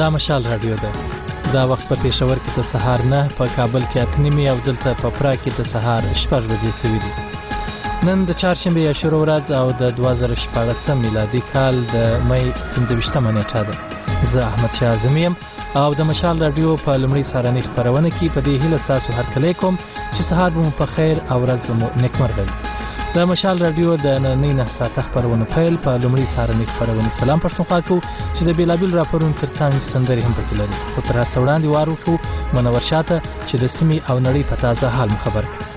دا مشال رادیو ده. دا وخت په پېښور کې د سهار 9 په کابل کې 8:30 او دلته په پرا کې د سهار 6 بجې سوي دي. نن د چهارشنبې یا شروع ورځ او د 2014 میلادي کال د مې 15مه نیټه ده. زه احمد شاه اعظمي یم او د مشال رادیو په لومړۍ سهارنۍ خپرونه کې په دې هیله ستاسو هرکلی کوم چې سهار به مو په خیر او ورځ به مو نیکمرغه وي. د مشال رادیو د نننۍ 9 ساعته خپرونه پیل په لومړۍ سهارنۍ خپرونې سلام پښتونخوا کوو چې د بېلابېلو راپورونو ترڅنګ سندرې هم پکې لري. خو تر هر څه وړاندې وار ورکوو منور شاه ته چې د سیمې او نړۍ په تازه حال مو خبر کړي.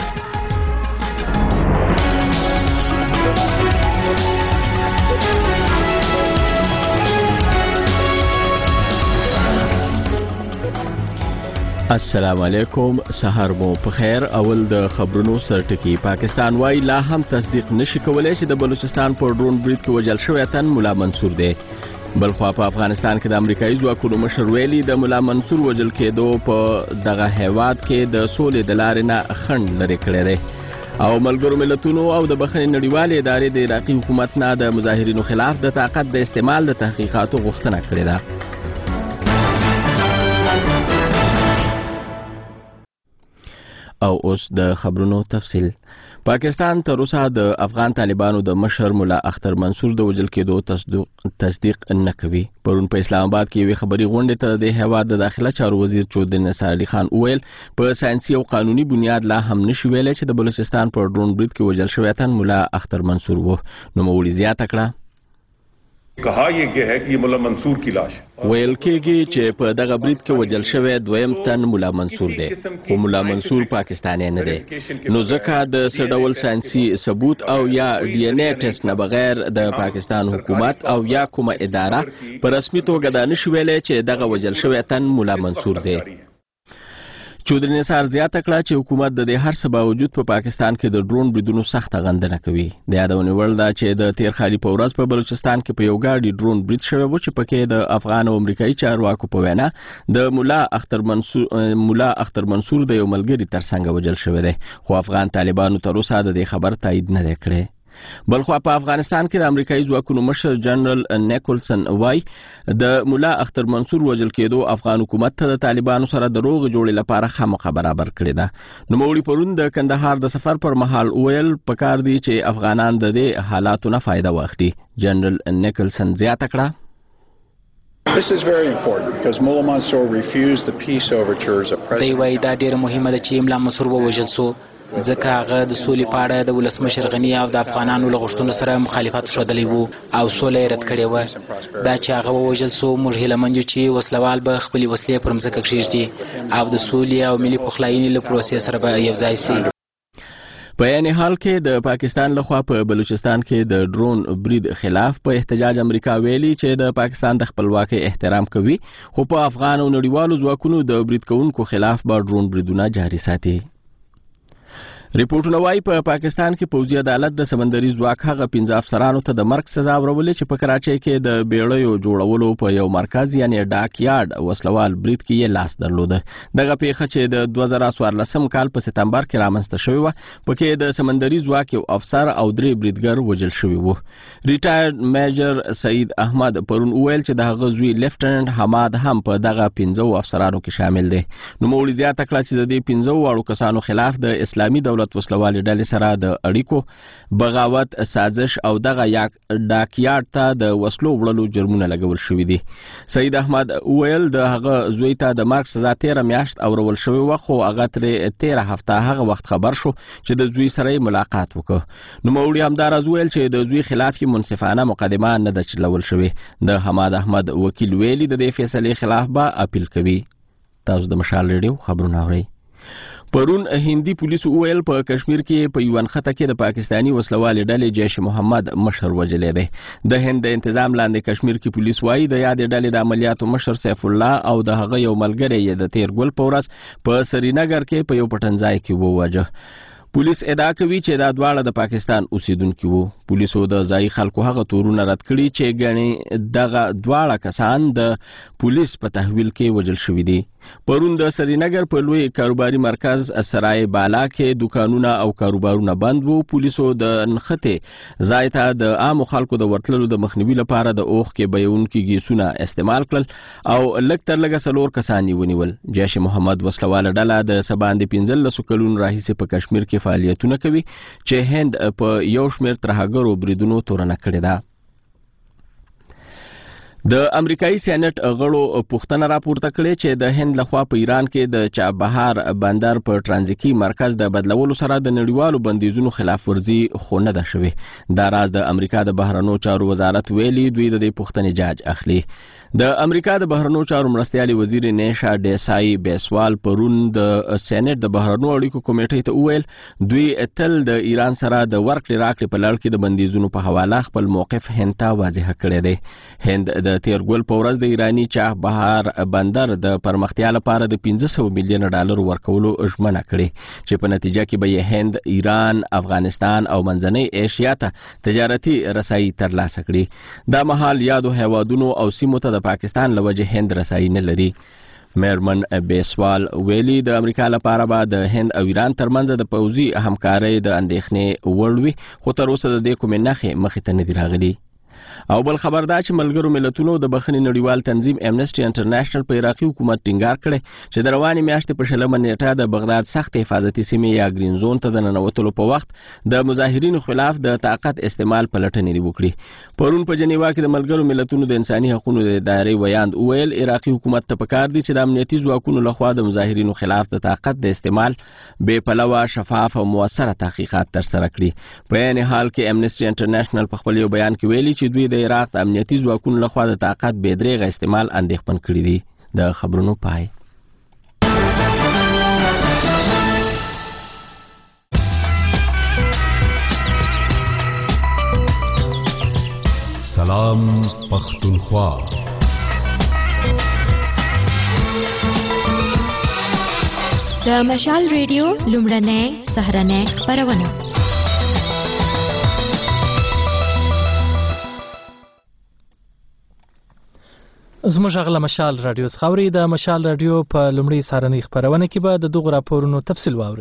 السلام علیکم، سهار مو په خیر. اول د خبرونو سرټکی. پاکستان وايي لا هم تصدیق نشي کولای چې د بلوچستان په ډرون برید کې وژل شوی تن مولا منصور دی. بلخوا په افغانستان کې د امریکایي ځواکونو مشر ویلي د مولا منصور وژل کېدو په دغه هیواد کې د سولې د لارې نه خنډ لرې کړی دی. او ملګرو ملتونو او د بخښنې نړیوالې ادارې د عراقي حکومت نه د مظاهرینو خلاف د طاقت د استعمال د تحقیقاتو غوښتنه کړې ده. او اوس د خبرونو تفصیل. پاکستان تر اوسه د افغان طالبانو د مشر مولا اختر منصور د وژل کېدو تصدیق نه کوي. پرون په اسلام آباد کې یوې خبري غونډې ته د هیواد د داخله چارو وزیر چودري نصر علي خان وویل په ساينسي او قانوني بنیاد لا هم نشي ویلی چې د بلوچستان په ډرون برید کې وژل شوی تن مولا اختر منصور و. نوموړي زیاته کړه کہا یہ ہے کہ یہ مولا منصور کی لاش ویل کېږي چې په دغه برید کې وژل شوی دویم تن مولا منصور دی، خو مولا منصور پاکستانی نه دی. نو ځکه د څه ډول ساينسي ثبوت او یا ډي ان اے ټیسټ نه بغیر د پاکستان حکومت او یا کومه اداره په رسمي توګه دا نشي ویلی چې دغه وژل شوی تن مولا منصور دی. چودري نثار زیاته کړه چې حکومت د دې هر څه باوجود په پاکستان کې د ډرون بریدونو سخته غندنه کوي. د یادونې وړ ده چې د تیر خالي په ورځ په بلوچستان کې په یو ګاډي ډرون برید شوی و چې پکې د افغان او امریکایي چارواکو په وینا د مولا اختر منصور د یو ملګري ترڅنګ وژل شوی دی، خو افغان طالبانو تر اوسه د دې خبر تایید نه دی کړی. بلخوا په افغانستان کې د امریکایي ځواکونو مشر جنرال نیکولسن وای د مولا اختر منصور وژل کېدو افغان حکومت ته د طالبانو سره د روغ جوړې لپاره خامخا برابر کړی ده. نوموړي پرون د کندهار د سفر پر مهال ویل پکار دی چې افغانان د دې حالاتو نه فایده واخلي. جنرال نیکولسن زیاته کړه This is very important because Mullah Mansour refused the peace overtures of President. دی وای دا ډیره مهمه ده چې مولا منصور ووژل شو ځکه هغه د سولې په اړه د ولسمشر غني او د افغانانو له غوښتنو سره مخالفت ښودلی و او سوله یې رد کړې وه. دا چې هغه ووژل شو موږ هیله مند یو چې وسلوال به خپلې وسلې پر مځکه کښېږدي او د سولې او ملي پخلاینې له پروسې سره به یو ځای شي. په یعنی حال کې د پاکستان لخوا په بلوچستان کې د ډرون برید خلاف په احتجاج امریکا ویلي چې د پاکستان د خپلواکۍ احترام کوي، خو په افغان او نړیوالو ځواکونو د برید کوونکو خلاف به ډرون بریدونه جاري ساتي. ریپورټونه وايي په پاکستان کې پوځي عدالت د سمندري ځواک هغه 15 افسرانو ته د مرګ سزا ورولې چې په کراچۍ کې د بیړیو جوړولو په یو مرکز یعنی ډاک یارډ وسلوال برید کې یې لاس درلوده. دغه پیښه چې د 2014 کال په سپتمبر کې رامنځته شوې وه، پکې د سمندري ځواک یو افسر او 3 بریدګر وژل شوي وو. ریټایرډ میجر سعید احمد پرون وویل چې د هغه زوی لیفټننټ حماد هم په دغه 15 افسرانو کې شامل دی. نوموړي زیاته کړه چې د دې 15 واړو کسانو خلاف د اسلامي دولت وسلوالې ډلې سره د اړیکو، بغاوت، سازش او دغه ډاکیارډ ته د وسلو وړلو جرمونه لګول شوي دي. سعید احمد ویل د هغه زوی ته د مرګ سزا 13 میاشت اورول شوی و، خو هغه ترې 13 هفته هغه وخت خبر شو چې د زوی سره ملاقات وکړ. نوموړي همداراز ویل چې د زوی خلاف یې منصفانه مقدمه نه ده چلول شوې. د حماد احمد وکیل ویلي د دې فیصلې خلاف به اپیل کوي. تاسو د مشال ریډیو خبرونه اورئ. پرون هندي پولیسو وویل په کشمیر کې په یو نښته کې د پاکستاني وسلوالې ډلې جیش محمد مشر وژلی دی. د هند د انتظام لاندې کشمیر کې پولیس وایي د یادې ډلې د عملیاتو مشر سیف الله او د هغه یو ملګری یې د تیر ګل په ورځ په سرینګر کې په یو پټنځای کې وواژه. پولیس ادعا کوي چې دا دواړه د پاکستان اوسیدونکي وو. پولیسو د ځایي خلکو هغه تورونه رد کړي چې ګڼي دغه دواړه کسان د پولیس په تحویل کې وژل شوي دي. پرون د سرینگر په لوی کاروباري مرکز سرای بالا کې دکانونه او کاروبارونه بند وو. پولیسو د نښتې ځای ته د عامو خلکو د ورتللو د مخنیوي لپاره د اوښکې بهیونکي ګیسونه استعمال کړل او لږ تر لږه 4 کسان یې ونیول. جیش محمد وسلواله ډله د سباندې 15 کلونو راهیسې په کشمیر کې فعالیتونه کوي چې هند په یو شمېر ترهګرو بریدونو تورنه کړې ده. د امریکایي سېنات غړو پوښتنه راپورته کړې چې د هند لخوا په ایران کې د چابهار بندر په ترانزیتي مرکز د بدلولو سره د نړیوالو بندیزونو خلاف ورزي خو نه ده شوې. دا راز د امریکا د بهرنیو چارو وزارت ویلي دوی د دې پوښتنې جاج اخلي. د امریکا د بهرنیو چارو مرستیالي وزیر نیشا ډیسای بیسوال پرون د سېنات د بهرنیو اړیکو کمیټې ته وویل دوی تل د ایران سره د ورکړې راکړې په لړ کې د بندیزونو په حواله خپل موقف هند ته واضح کړی دی. هند د تیرګل په ورځ د ایرانی چابهار بندر د پرمختیا لپاره د $500 میلیون ورکولو ژمنه کړې چې په نتیجه کې به یې هند، ایران، افغانستان او منځنۍ ایشیا ته تجارتي رسایي ترلاسه کړي. دا مهال یادو هیوادونو او سیمو ته د پاکستان له وجې هند رسایي نه لري. میرمن بیسوال ویلي د امریکا لپاره به د هند او ایران ترمنځ د پوځي همکارۍ د اندېښنې وړ وي خو تر اوسه د دې کومې نښې مخې ته نه دي راغلي. او بل خبر دا چې ملګرو ملتونو د بخښنې نړیوال تنظیم امنسټي انټرنیشنل په عراقي حکومت ټینګار کړی چې د روانې میاشتې په 20 نیټه د بغداد سخت حفاظتي سیمې یا گرین زون ته د ننوتلو په وخت د مظاهرینو خلاف د طاقت استعمال پلټنې وکړي. پرون په جنیوا کې د ملګرو ملتونو د انساني حقوقو د ادارې ویاند وویل عراقي حکومت ته پکار دي چې د امنیتي ځواکونو لخوا د مظاهرینو خلاف د طاقت د استعمال بې پلوه، شفاف او موثره تحقیقات ترسره کړي. په عین حال کې امنسټي انټرنیشنل په خپل یو بیان کې ویلي چې دوی د عراق د امنیتي ځواکونو لخوا د طاقت بې دریغه استعمال اندېښمن کړي دي. د خبرونو پای. سلام پختونخوا. د مشال ریډیو لومړنۍ سهرنۍ خپرونه. زموږ غله مشال رادیو خاوري. د مشال رادیو په لومړی سهارنۍ خبرونه کې به د دغو راپورونو تفصیل واوري.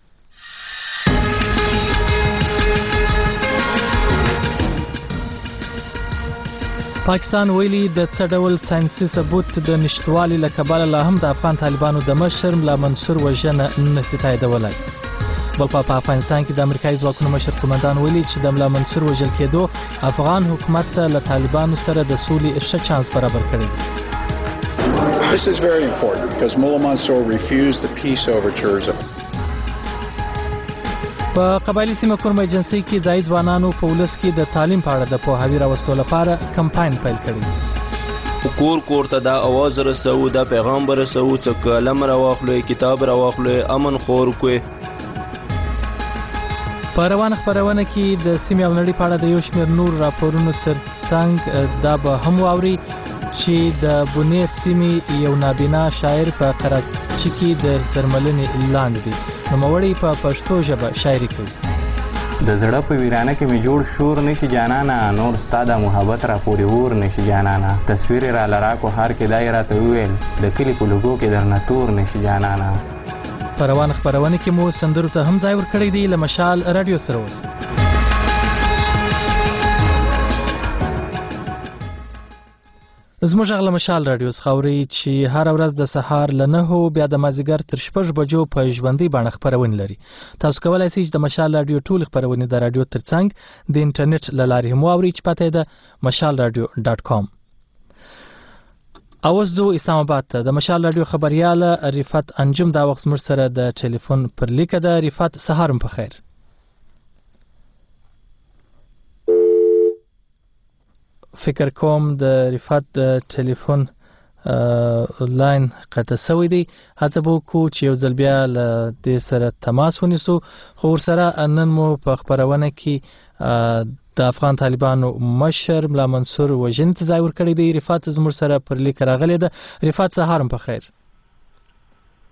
پاکستان ویلي د څه ډول ساينسي ثبوت د نشټوالي له کبله لا هم د افغان طالبانو د مشر ملا منصور وژنه نشي تاییدولی. بل په افغانستان کې د امریکایي ځواکونو مشر قومندان ویلي چې د ملا منصور وژل کېدو افغان حکومت ته له طالبانو سره د سولې ښه چانس برابر کړی. This is very important because Mullah Mansour refused the peace overtures. په قبایلی سیمه کورم ایجنسي کې ځای ځوانانو په ولس کې د تعلیم په اړه د پوهاوي راوستلو لپاره کمپاین پیل کړی. کور کور ته دا اواز رسو، دا پیغام رسو چې قلم راواخلو، کتاب راواخلو، امن خور کوی. په روانه خبرونه کې د سیمې او نړۍ په اړه د یو شمېر نور راپورونو تر څنګ دا به هم واوري چې د بونیر سیمې یو نابینا شاعر په کراچي کې د درملنې لاندې دی. نوموړی په پښتو ژبه شاعري کوي. د زړه په ویرانه کې می جوړ شور نشي جانانا، نور ستا د محبت را پورې ور نشي جانانا. تصویر را لراکو هر کې دایره ته ویل د کلی په لوګو کې درنه تور نشي جانانا. په روانه خبرونه کې مو سندرو ته هم ځای ورکړی دی. له مشال رادیو سره اوسئ. زموږ غله مشال رادیو خاوري چې هر ورځ د سهار له 9 بیا د مازیګر تر 6 بجو په ژوندۍ بڼه خبرونه لري. تاسو کولای شئ چې د مشال رادیو ټول خبرونه د رادیو ترڅنګ د انټرنیټ له لارې هم واورئ چې پته ده mashalradio.com. اوس زه اسلام آباد ته د مشال رادیو خبرياله رفعت انجم دا وخت مر سره د ټلیفون پر لیکه ده. رفعت سهارم په خیر. فکر کوم د رفعت د ټلیفون لاین قطع شوی دی. هڅه وکړو چې یو ځل بیا له دې سره تماس ونیسو. خو ورسره نن مو په خبرونه کې د افغان طالبانو مشر ملا منصور وژنې ته ځای ورکړی دی. رفعت زموږ سره پر لیکه راغلی ده. رفعت سهارم په خیر.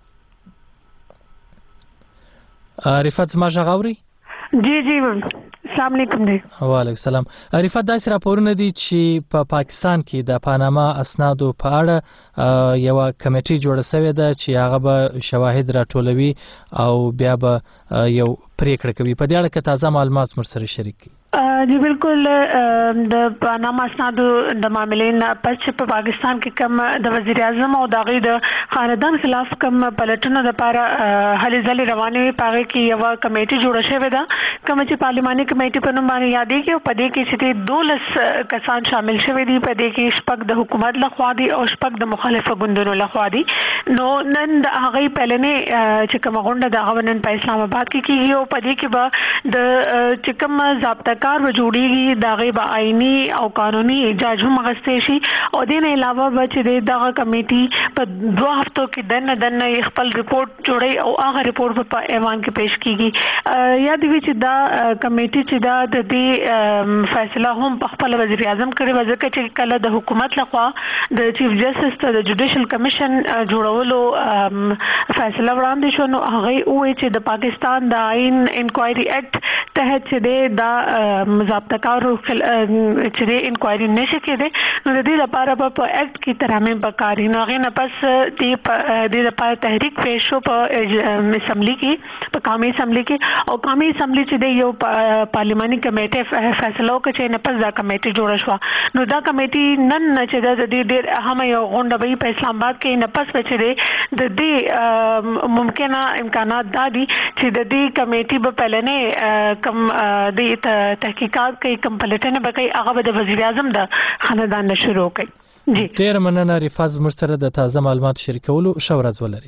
رفعت زما غږ اوري؟ جی السلام علیکم دی. وعلیکم السلام. رفات داسې راپورونه دي چې په پاکستان کې د پاناما اسنادو په اړه یو کمیټي جوړه شوې ده چې هغه به شواهد راټولوي او بیا به یو پریکړه کوي. په دې اړه که تازه معلومات مر سره شریک کړي. جی بالکل د پاناما اسنادو د معاملې نه پس چې په پاکستان کې کم د وزیر اعظم او د هغې د خاندان خلاف کم پلټنو دپاره هلې ځلې روانې وې په هغې کې یوه کمیټي جوړه شوې ده کومه چې پارلماني کمیټي په نوم باندې یادېږي او په دې کې چې 12 کسان شامل شوي دي. په دې کې 6 د حکومت لخوا دي او 6 د مخالفه ګوندونو لخوا دي. نو نن د هغې پیلنې چې کومه غونډه د هغه نن په اسلام آباد کې کېږي او په دې کې به د چې کوم ضابطه کار به جوړیږي د هغې به آئیني او قانوني اجازه هم اخیستی شي او دې نه علاوه به چې دغه کمیټي په 2 هفتو کې دننه خپل رپورټ جوړوي او هغه رپورټ په ایوان کې پیش کیږي. یاد وي چې دا کمیټي چې دا د دې فیصله هم په خپل وزیر اعظم کړې وه ځکه چې کله د حکومت لخوا د چیف جسټس ته د جوډیشل کمیشن جوړولو فیصله وړاندې شو نو هغې وویل چې د پاکستان د آئین انکوایري ایکټ تحت چې دا ضابطه کارو چې انکوایري نشي کېدی نو د دې لپاره په ایکټ کې ترامیم پکاري. نو هغې نه پس دې لپاره تحریک پیش شو په اسمبلی کې په قومي اسمبلی کې او قومي اسمبلی چې د یو پارلماني کمیټې فیصله وکړه چې نه پس دا کمیټي جوړه شوه. نو دا کمیټي نن چې د دې ډېر اهمه یو غونډه به په اسلام آباد کې نه پس چې د دې ممکنه امکانات دا دي چې د دې کمیټي به پلنې کم د تحقیقات کوي کم پلټنه به کوي هغه به د وزیر اعظم د خاندان نه شروع کوي. جی ډېر مننه رفات زموږ سره د تازه معلومات شریکولو. ښه ورځ ولري.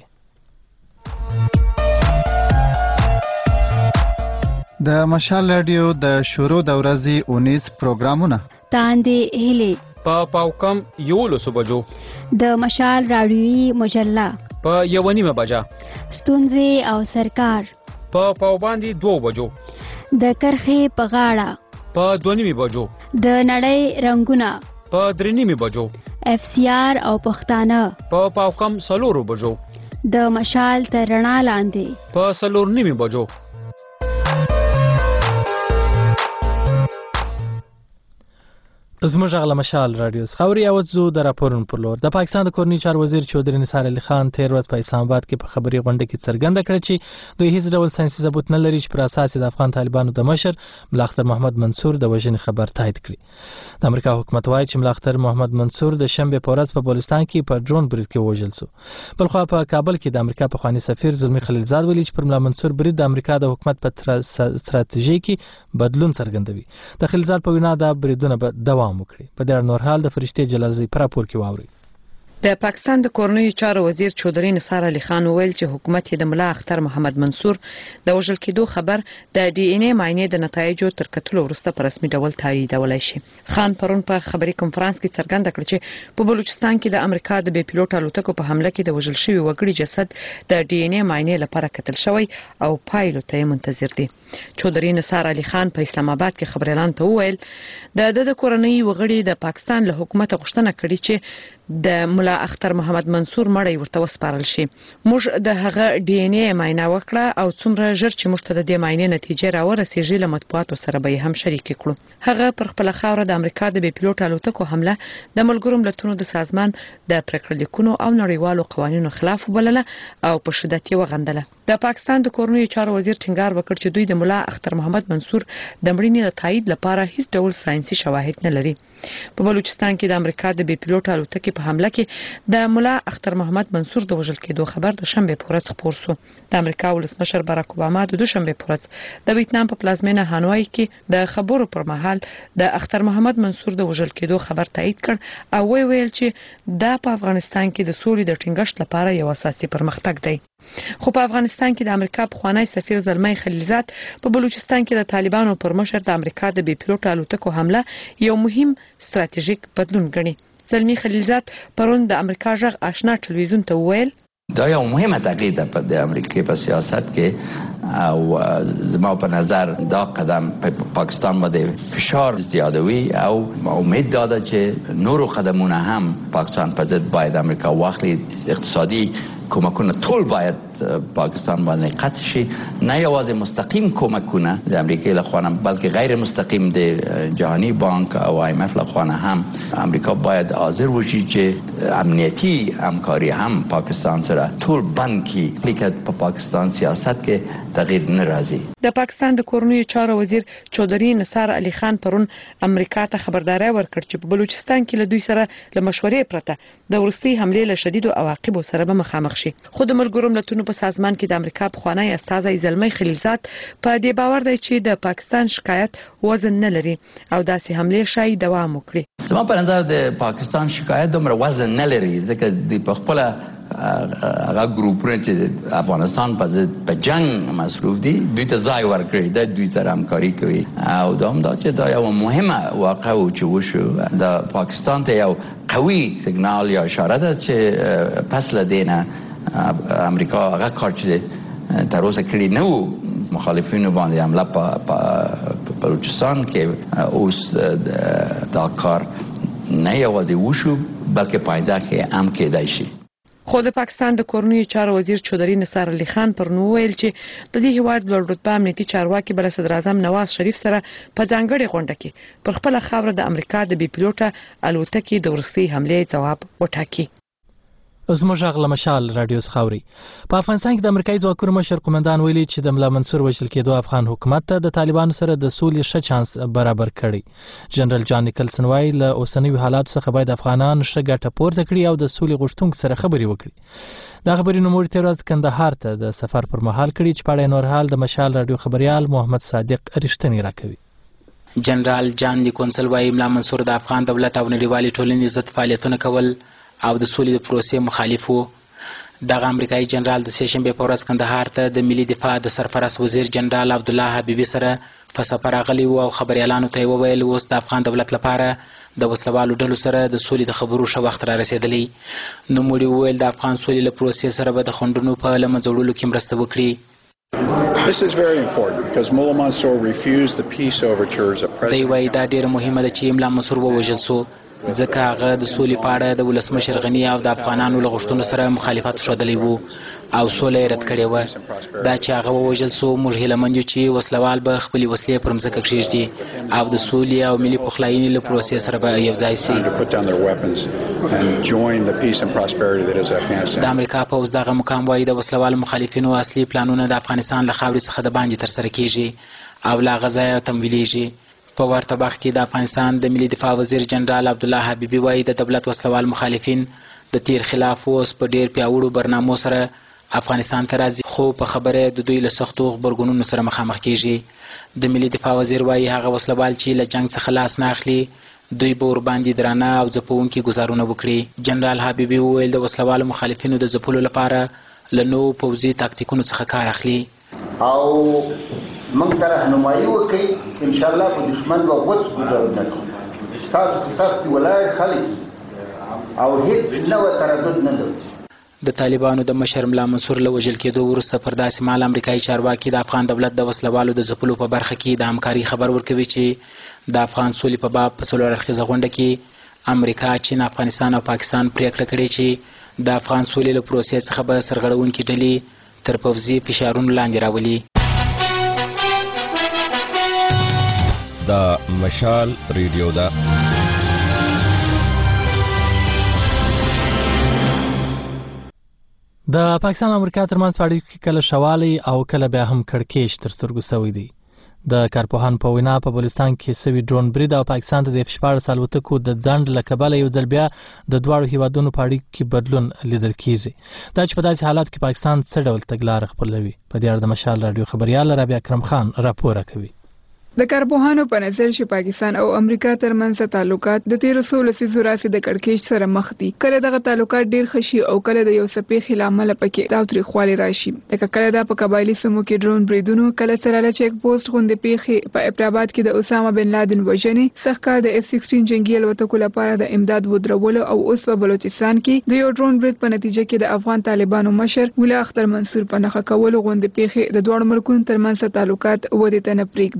د مشال رادیو د شروع د ورځې 19 پروګرامونه تاندې هلي په پاوکم 11 بجو د مشال رادیوي مجله په 1:30 بجا ستونزې او سرکار په پاوباندې 2 بجو د کرخې په غاړه په 2:30 بجو د نړۍ رنگونه په 3:30 بجو اف سی آر او پښتانه په پاوکم 4 بجو د مشال تر رڼا لاندې په 4:30 بجو. زموږ غلا مشال رادیو خبري اوځو د راپورونو پر لور. د پاکستان د کورنۍ چارو وزیر چودري نثار علي خان تیر ورځ په اسلام آباد کې په خبري غونډه کې څرګنده کړه چې دوی هیڅ ډول ساينسي ثبوت نه لري چې پر اساس د افغان طالبانو د مشر ملا اختر محمد منصور د وژنې خبر تایید کړي. د امریکا حکومت وايي چې ملا اختر محمد منصور د شنبه په ورځ په بلوچستان کې په ډرون برید کې وژل شو. بلخو په کابل کې د امریکا پخوانی سفیر زلمی خلیلزاد ویلي چې پر ملا منصور برید د امریکا د حکومت په ستراتیژي کې بدلون څرګندوي. د خلیلزاد په وینا د بریدونو به دوام وکړي. په دې نور حال د فرشتي جلالزی پر راپور کې واوري. د پاکستان د کورنۍ چارو وزیر چودري نثار علي خان وویل چې حکومت یې د ملا اختر محمد منصور د وژل کېدو خبر د ډي ان اي معاینې د نتایجو تر کتلو وروسته په رسمي ډول تاییدولای شي. خان پرون په خبري کنفرانس کې څرګنده کړ چې په بلوچستان کې د امریکا د بي پيلوټ الوتکو په حمله کې د وژل شوی وګړي جسد د ډي ان اي معاینې لپاره کتل شوی او پایلو ته منتظر دي. چودري نثار علي خان په اسلام آباد کې خبريالان ته وویل د کورنۍ وګړي د پاکستان له حکومت غوښتنه کړې چې د ملا اختر محمد منصور مړی ورته وسپارل شي. موږ د هغه ډي ان اي معاینه وکړه او څومره ژر چې موږ ته د دې معاینې نتیجه راورسیږي له مطبوعاتو سره به هم شریک کړو. هغه پر خپل خاوره د امریکا د بي پيلوټ الوتکو حمله د ملګرو ملتونو د سازمان د پریکړه لیکونو او نړیوالو قوانینو خلاف وبلله او په شدت یې وغندله. د پاکستان د کورنۍ چارو وزیر ټینګار وکړ چې دوی د ملا اختر محمد منصور د مړینې د تایید لپاره هیڅ ډول ساينسي شواهد نه لري. په بلوچستان کې د امریکا د بي پيلوټ الوتکې په حمله کې د ملا اختر محمد منصور د وژل کېدو خبر د شنبه په ورځ خپور شو. د امریکا ولسمشر باراک اوباما د دوشنبه په ورځ د ویتنام په پلازمینه هانوای کې د خبرو پر مهال د اختر محمد منصور د وژل کېدو خبر تایید کړ او ویل چې دا په افغانستان کې د سولې د ټینګښت لپاره یو اساسي پرمختګ دی. خو په افغانستان کې د امریکا پخوانی سفیر زلمی خلیلزاد په بلوچستان کې د طالبانو پر مشر د امریکا د بي پيلوټ الوتکو حمله یو مهم ستراتیژیک بدلون ګڼي. زلمی خلیلزاد پرون د امریکا ژغ آشنا ټلویزیون ته وویل دا یو مهمه تغییر ده د امریکا په سیاست کې او زما په نظر دا قدم په پاکستان باندې فشار زیاتوي او امید داده چې نورو قدمونه هم پاکستان په ضد باید امریکا واخلي. اقتصادي کمکونه ټول باید پاکستان باندې قطع شي، نه یوازې مستقیم کومکونه د امریکا له خوا نه بلکې غیر مستقیم د جهانی بانک او IMF له خوا نه هم امریکا باید حاضر وشي چې امنیتی همکاری هم پاکستان سره ټول بند کړي، لیکن په پاکستان سیاست کې تغییر نه راځي. د پاکستان د کورنیو چارو وزیر چودري نثار علي خان پرون امریکا ته خبرداري ورکړه چې په بلوچستان کې له دوی سره له مشورې پرته د ورستي حمله له شدیدو عواقبو سره به مخامخ شي. خو د ملګرو ملتونو په سازمان کې د امریکا پخوانی استازی زلمی خلیلزاد په دې باور دی چې د پاکستان شکایت وزن نه لري او داسې حمله شاید دوام وکړي. زما په نظر د پاکستان شکایت دومره وزن نه لري ځکه د خپل هغه ګروپونه چې افغانستان په جنگ مصروف دي دوی ته ځای ورکړي، د دوی سره همکاري کوي او دا چې دا یو مهمه واقعه چې وشو د پاکستان ته یو قوي سیګنال یا اشاره ده چې پس له دینه امریکا هغه کار چې تر اوسه کړی نه وو مخالفینو باندې حمله په بلوچستان کې اوس دا کار نه یوازې وشو بلکې پایده کې هم کېدای شي. خو د پاکستان د کورنیو چارو وزیر چودري نثار علي خان پرون وویل چې د دې هیواد لوړ رتبه امنیتي چارواکي بل صدر اعظم نواز شریف سره په ځانګړي غونډه کې پر خپل خاوره د امریکا د بي پیلوټه الوتکې د ورستي حمله جواب وټاکي. زموږ غل مشال رادیو خاوري په افغانستان کې د امریکایي ځواکونو مشر قومندان ویلي چې د ملا منصور وژل کېدو افغان حکومت ته د طالبانو سره د سولې ښه چانس برابر کړي. جنرال جان نیکلسن وایي له اوسنیو حالاتو څخه باید افغانان ښه ګټه پورته کړي او د سولې غوښتونکو سره خبرې وکړي. دا خبرې نوموړي تېره ورځ کندهار ته د سفر پر مهال کړي چې په اړه نور حال د مشال رادیو خبريال محمد صادق رښتینی راکوي. جنرال جان نیکلسن وایي ملا منصور د افغان دولت او نړیوالې ټولنې ضد فعالیتونه کول او د سولې د پروسې مخالف وو. دغه امریکایي جنرال د سې شنبې په ورځ کندهار ته د ملي دفاع د سرپرست وزیر جنرال عبدالله حبیبي سره په سفر راغلی و او خبريالانو ته وویل اوس د افغان دولت لپاره د وسلوالو ډلو سره د سولې د خبرو ښه وخت را رسېدلی. نوموړي وویل د افغان سولې له پروسې سره به د خنډونو په له منځه وړلو کې مرسته وکړي. This is very important because Mullah Mansour refused the peace overtures of President. دی وایي دا ډېره مهمه ده چې ملا منصور ووژل سو ځکه هغه د سولې په اړه د ولسمشر غني او د افغانانو له غوښتنو سره مخالفت ښودلی وو او سوله یې رد کړې وه. دا چې هغه ووژل سو موږ هیله مند یو چې وسلوال به خپلې وسلې پر مځکه کښېږدي او د سولې او ملي پخلاینې له پروسې سره به یو ځای سي. د امریکا پوځ دغه مقام وایي د وسلوالو مخالفینو اصلي پلانونه د افغانستان له خاورې څخه د باندې ترسره کیږي او له هغه ځایه تمویلیږي. په ورته وخت کې د افغانستان د ملي دفاع وزیر جنرال عبدالله حبیبي وایي د دولت وسلوال مخالفین د تیر خلاف اوس په ډیر پیاوړو برنامو سره افغانستان ته راځي خو په خبره د دوی له سختو غبرګونونو سره مخامخ کیږي. د ملي دفاع وزیر وایي هغه وسلوال چې له جنگ څخه لاس نه اخلي دوی به ورباندې درانه او ځپونکي ګزارونه وکړي. جنرال حبیبي وویل د وسلوالو مخالفینو د ځپلو لپاره له نوو پوځي تاکتیکونو څخه کار اخلي او موږ ته راهنمایي وکړي ان شاء الله په دشمن به غوڅ ګزارونه کوو. تاسو ولایت خلک او هیڅ نوع تردد نه لري. د طالبانو د مشر ملا منصور له وژل کېدو وروسته پر داسې مهال امریکایي چارواکي د افغان دولت د وسلوالو د ځپلو په برخه کې د همکاري خبر ورکوي چې د افغان سولې په باب په څلور اړخیزه غونډه کې امریکا، چین، افغانستان او پاکستان پریکړه کړې چې د افغان سولې له پروسې څخه به سرغړونکي ډلې تر پوځي فشارونو لاندې راولي. دا مشال ریډیو ده. د پاکستان او امریکا ترمنځ په اړیکو کې کله شوالی او کله بیا هم کړکېچ تر سترګو سوی دی. د کارپوهانو په وینا په بلوچستان کې سوي ډرون برید او پاکستان ته د F-14 الوتکو د ځنډ له کبله یو ځل بیا د دواړو هیوادونو په اړیکو کې بدلون لیدل کیږي. دا چې په داسې حالاتو کې پاکستان څه ډول تګلاره خپلوي. په دې اړه د مشال رادیو خبريال رابعه اکرم خان راپور کوي. د کارپوهانو په نظر چې پاکستان او امریکا ترمنځ تعلقات د 1300 لسیزو راځي د کړکېچ سره مخ دي. کله دغه تعلقات ډیر خشي او کله د یو څپې خلامل پکې تاوتریخوالی راشي. لکه کله د په قبایلی سمو کې ډرون بریدونو، کله سره چیک پوسټ غونډې پیښې په ابټاباد کې د اسامه بن لادن وژنې، څخه د F-16 جنگي الوتکو لپاره د امداد ودرولو او اوس په بلوچستان کې د یو ډرون برید په نتیجه کې د افغان طالبانو مشر مولا اختر منصور په نخښه کولو غونډې پیښې د دوه ملکونو ترمنځ تعلقات ودې ته نه پرېږدي. د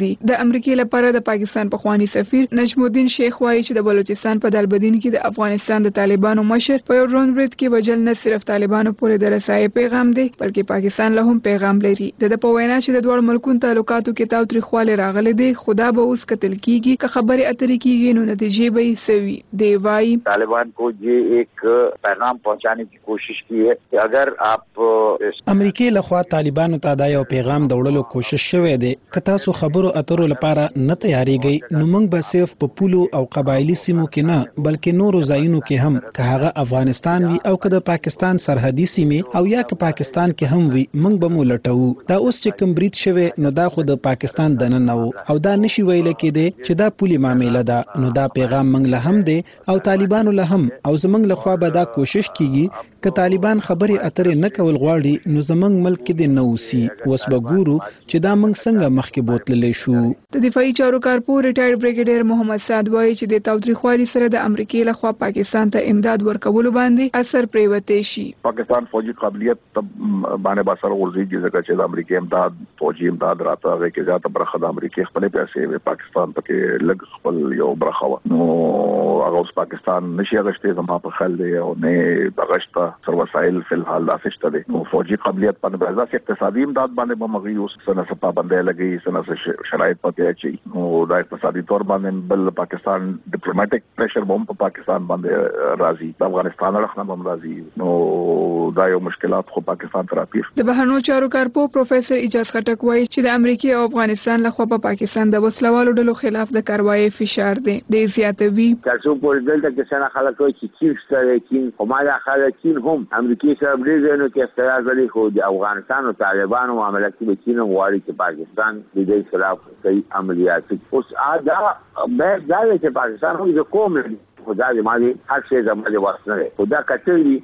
امریکای لپاره د پاکستان پخوانی سفیر نجم الدین شیخ وایي چې د بلوچستان په دالبدین کې د افغانستان د طالبانو مشر په یو ډرون برید کې وژل نه صرف طالبانو پورې د رسایي پیغام دی بلکې پاکستان له هم پیغام لري د په وینا چې د دوه ملکونو تعلقاتو کې تاوتریخوالی راغلی دی خدا به اوس قتل کیږي که خبرې اترې کیږي نو نتیجې به یې سوي دی وایي طالبان کو یہ ایک پیغام پہنچانے کی کوشش کی ہے کہ اگر آپ امریکای لخوا طالبانو ته دا یو پیغام دوړلو کوشش شوی دی که تاسو خبرو اترو لپاره نه تیاریږئ نو موږ به صرف په پولو او قبایلی سیمو کې نه بلکې نورو ځایونو کې هم که هغه افغانستان وي او که د پاکستان سرحدي سیمې او یا که پاکستان کې هم وي موږ به مو لټوو دا اوس چې کوم برید شوی نو دا خو د پاکستان دننه وو او دا نشي ویل کېدی چې دا پولي معامله ده نو دا پیغام موږ له هم دی او طالبانو له هم او زموږ لخوا به دا کوشش کیږي که طالبان خبرې اترې نه کول غواړي نو زموږ ملک کې دې نه اوسي اوس به ګورو چې دا موږ څنګه مخکې بوتللی شو د دفاعي چارو کارپور ریټایرډ بریګیډیر محمد سعد وایي چې د تاوتریخوالي سره د امریکای لخوا پاکستان ته امداد ورکولو باندې اثر پریوتی شي پاکستان فوجي قابلیت باندې باسر ورزيږي ځکه چې د امریکای امداد فوجي امداد راته هغه کې زیاته برخه د امریکای خپل پیسې پاکستان پکې لږ خپل یو برخه نو هغه اوس پاکستان نشي غشته زما په خل دی او نه بغشته سر وسایل فل حال داسشته دي نو فوجي قابلیت باندې اساس اقتصادي امداد باندې به مغي اوس سنه سپا باندې لګي سنه شرایط پته اچي نو دا اقتصادي تور باندې بل پاکستان ډیپلوماټیک پریشر بم په پاکستان باندې راځي د افغانستان اړخ نه راځي نو دا یو مشکلات خو پاکستان ترافیق د بهرنیو چارو کارپور پروفیسور اجاز خټک وایي چې د امریکای او افغانستان لخوا په پاکستان د وسلوالو ډلو خلاف د کاروایی فشار دی د زیاتوي تاسو په دلته کې څنګه خلک وایي چې چین سره چین هماغه خلک چین هم امریکای سره بریځنو کې اختلاف لري خو د افغانستان او طالبانو معاملې کې چین غواړي چې پاکستان د دې خلاف کوي عملیات اوس دا به ځای چې پاکستان هم د قوم لري خدا دې مالي هر څه زموږ واسنه ده خدا کتلی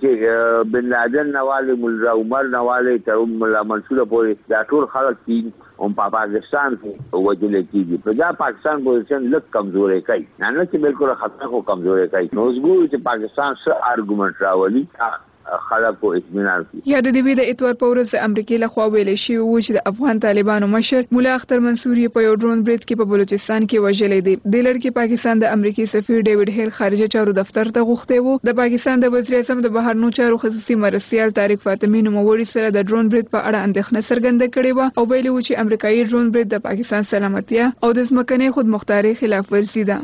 چې بن لادن نواله مولا عمر نواله تر مولا منصور پورې دا ټول خلک چین هم په پاکستان کې وجل کېږي په دا پاکستان پوزیشن لږ کمزورې کوي نه چې بالکل خطر خو کمزورې کوي نو زګور چې پاکستان سره ارګومنټ راولي خلکو اطمینان کی یا د دې د اتوار په ورځ د امریکای لخوا ویل شوی و چې د افغان طالبانو مشر مولا اختر منصوري په یو ډرون برید کې په بلوچستان کې وژلې دی د لړ پاکستان د امریکای سفیر ډیوډ هیل خارجه چارو دفتر ته غوښته وو د پاکستان د وزیر اعظم د بهرنیو چارو خصوصي مرستیال طارق فاطمی نوموړي سره د ډرون برید په اړه اندېښنه څرګنده کړې و او ویلي و چې امریکایي ډرون برید د پاکستان سلامتیا او د ځمکنۍ خودمختارۍ خلاف ورزي ده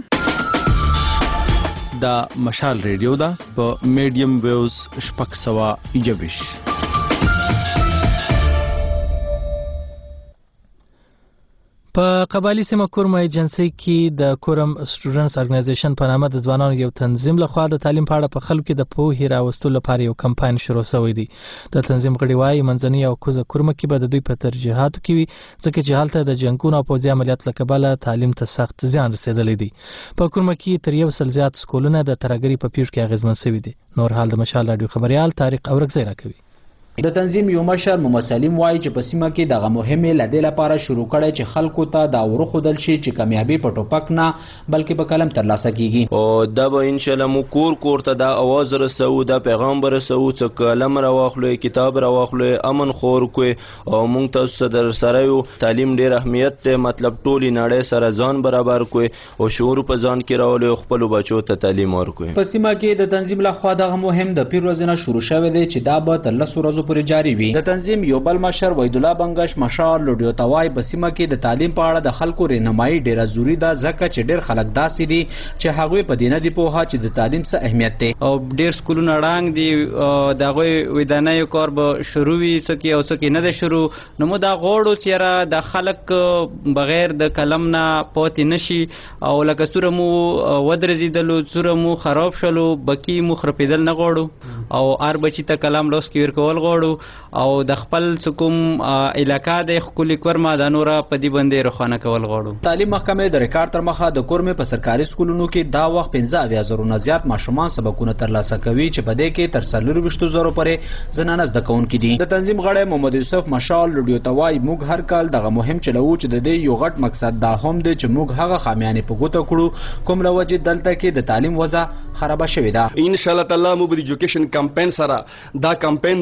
دا مشال ریډیو دا په میډیم ویوز شپږ سوه یویش په قبایلی سیمه کورم ایجنسی کې د کورم سټوډنټس ارګنایزیشن په نامه د ځوانانو یو تنظیم لخوا د تعلیم په اړه په خلکو کې د پوهې راوستلو لپاره یو کمپاین شروع شوی دی د تنظیم غړي وايي منځنۍ او کوزه کورم کې به د دوی په ترجیحاتو کې وي ځکه چې هلته د جنگونو او پوځي عملیات له کبله تعلیم ته سخت زیان رسیدلی دی په کورم کې تر 100 زیات سکولونه د ترګری په پیښ کې اغیزمن شوي دي نور حال د مشال رادیو خبريال طارق اورګزی راکوي د تنظیم یو مشر محمد سلیم وایي چې په سیمه کې دغه مهمه لدې لپاره شروع کړي چې خلکو ته دا ورخدل شي چې کامیابی په ټوپک نه بلکې په قلم ترلاسه کیږي او دا به ان شاء الله مو کور ته دا आवाज رسو دا پیغام رسو چې قلم راواخلو کتاب راواخلو امن خور کوی او مونږ تاسو در سره یو تعلیم ډیر اهمیت ته مطلب ټولي نړۍ سره ځان برابر کوی او شعور په ځان کې راولو خپل بچو ته تعلیم ورکوي په سیمه کې د تنظیم لخوا دغه مهم د پیر ورځې شروع شوه دی چې دا به تر 10 ورځې پورې جاری وي د تنظیم یو بل مشر وحید الله بنگش مشال لوډیو توای په سیمه کې د تعلیم په اړه د خلکو رهنمایي ډیره ضروری ده ځکه چې ډیر خلک داسې دي چې هغه په دینه دی په هغه چې د تعلیم څه اهمیت دی او ډیر سکولونه رنګ دي دغه ودانۍ کار به شروع وي سکی او سکی نه ده شروع نو مو دا غوړو چې د خلک بغیر د قلم نه پاتې نشي او لکه سوره مو ودرزیدلو سوره مو خراب شلو بکی مو خرپیدل نه غوړو او ار بچی ته کلام لوس کې ورکول غوړو او د خپل حکوم علاقې د خپل کورما د نورا په دی باندې روخانه کول غواړو تعلیم محکمې د ریکارډ تر مخه د کورمه په سرکاري سکولونو کې دا وخت 15000 نه زیات ماشومان سبقونه ترلاسه کوي چې په دې کې تر 42000 پورې زنانه زده کوونکي دي د تنظیم غړی محمد یوسف مشال لوډیو توای موږ هر کال دغه مهم چلو چې د دې یو غټ مقصد دا هم دی چې موږ هغه خامیانې په ګوته کړو کوم لوجه دلته کې د تعلیم وضع خراب شوې ده ان شاء الله تعالی مو د ایجوکیشن کمپاین سره دا کمپاین به هم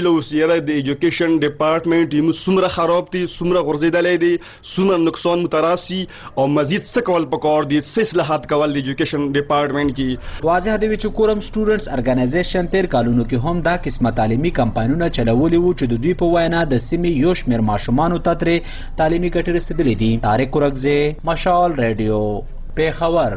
ویل اوس یره د ایجوکیشن ډپارټمنټ یمو څومره خراب دي څومره غورځېدلی دی څومره نقصان متراسي او مزید څه کول پکار دي څه اصلاحات کول د ایجوکیشن ډپارټمنټ کې واضح دی چې کورم سټوډنټس ارګنایزیشن تیر کالونو کې هم دا قسمه تعلیمي کمپاینونه چلولي وو چې د دوی په وینا د سیمې یو شمېر ماشومانو ته ترې تعلیمي ګټې رسېدلې دي. طارق قرقزی، مشال ریډیو، پیښور.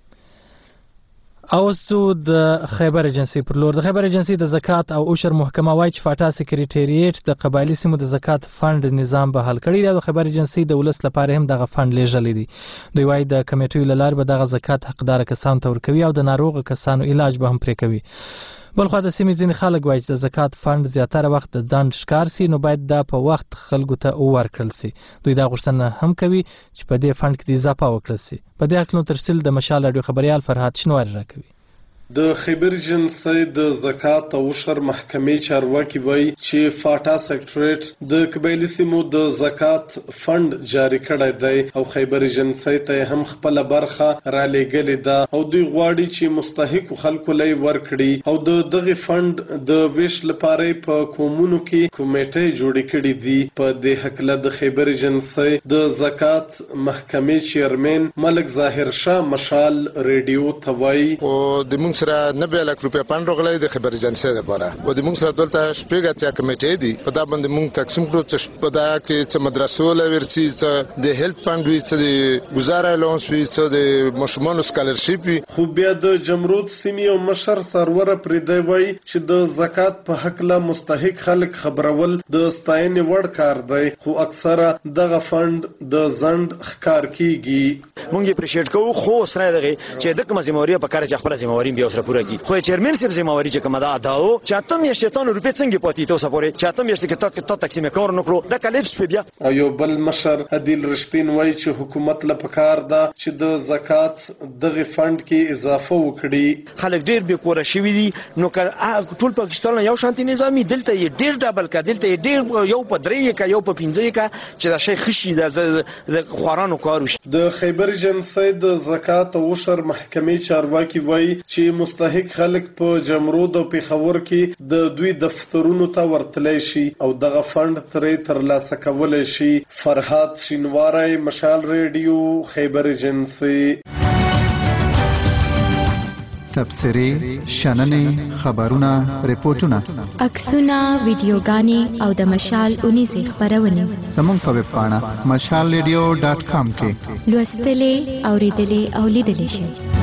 اوس د خیبر ایجنسی پر لور. د خیبر ایجنسی د زکات او عشر محکمه وایي چې فاټا سکریټریټ د قبایلی سیمو د زکات فند نظام به حل کړی دی. د خیبر ایجنسی د ولس لپاره هم دغه فند لیږلی دی. دوی وایي د کمیټیو له لارې به دغه زکات حقدار کسانو ته ورکوي او د ناروغ کسانو علاج به هم پرې کوي. بلخوا د سیمې ځینې خلک وایي چې د زکات فند زیاتره وخت د ځنډ ښکار سي نو باید دا په وخت خلکو ته ورکړل سي. دوی دا غوښتنه هم کوي چې په دې فند کې د اضافه وکړل سي. په دې اړه نو تفصیل د مشال راډیو خبريال فرهاد شنواری راکوي. د خیبر ایجنسی د زکات او عشر محکمې چارواکي وایي چې فاټا سکریټریټ د قبایلی سیمو د زکات فند جاری کړی دی او خیبر ایجنسی ته هم خپل برخه را لېږلې ده او دوی غواړي چې مستحق خلکو لای ورکړي او د دغه فند د ویش لپاره په قومونو کې کمیټې جوړې کړې دي. په دې حقله د خیبر ایجنسی د زکات محکمې چیرمن ملک ظاهر شاه مشال ریډیو ته وایي د سره 90 لک روپیا فند راغلی د خیبر ایجنسی لپاره او د موږ سره دلته شپږ اتیا کمیټې دي په دا باندې موږ تقسیم کړو چې په دا کې چې مدرسو لورسي چې د هیلث فند وي چې د گزاره لونس وي چې د مشمون سکالرشپ وي. خو بیا د جمرود سیمې او مشر سرور پرې دی وایي چې د زکات په حق له مستحق خلک خبرول د ستاینې وړ کار دی خو اکثره دغه فند د زند ښکار کیږي. موږ یې اپریشیټ کوو خو سره دغه چې د کوم ذمہواری په کار چې خپل ذمہواری بیا سره پوره کی خو چیرمن صاحب ذمہواری چې کومه ده داو چې اتم یې شیطان روپې څنګه پاتې ته سپورې چې اتم یې کې ته تقسیم کور نکړو د کلیپس په بیا. او یو بل مشر عادل رشتین وایي چې حکومت له پکار ده چې د زکات دغه فند کې اضافه وکړي. خلک ډیر به کور شوی دي نو ټول پاکستان یو شانتي نظامی دلته یې ډیر ډبل کا دلته یې ډیر یو په درې کا یو په 15 کا چې دا شي خشي د خوارانو کار وشي. د خیبر ایجنسی د زکات او عشر محکمې چارواکي وایي چې مستحق خلک په جمرود او پیښور کې د دوی دفترونو ته ورتلی شي او دغه فند ترې ترلاسه کولی شي. فرهاد شینواری، مشال ریډیو، خیبر ایجنسی. تبصرې، شننې، خبرونه، ریپورتونه، عکسونه، ویډیوګانې او د مشال 19 خبرونه زموږ په ویب پاڼه mashalradio.com کې لوستلې، اوریدلې او لیدلې شئ.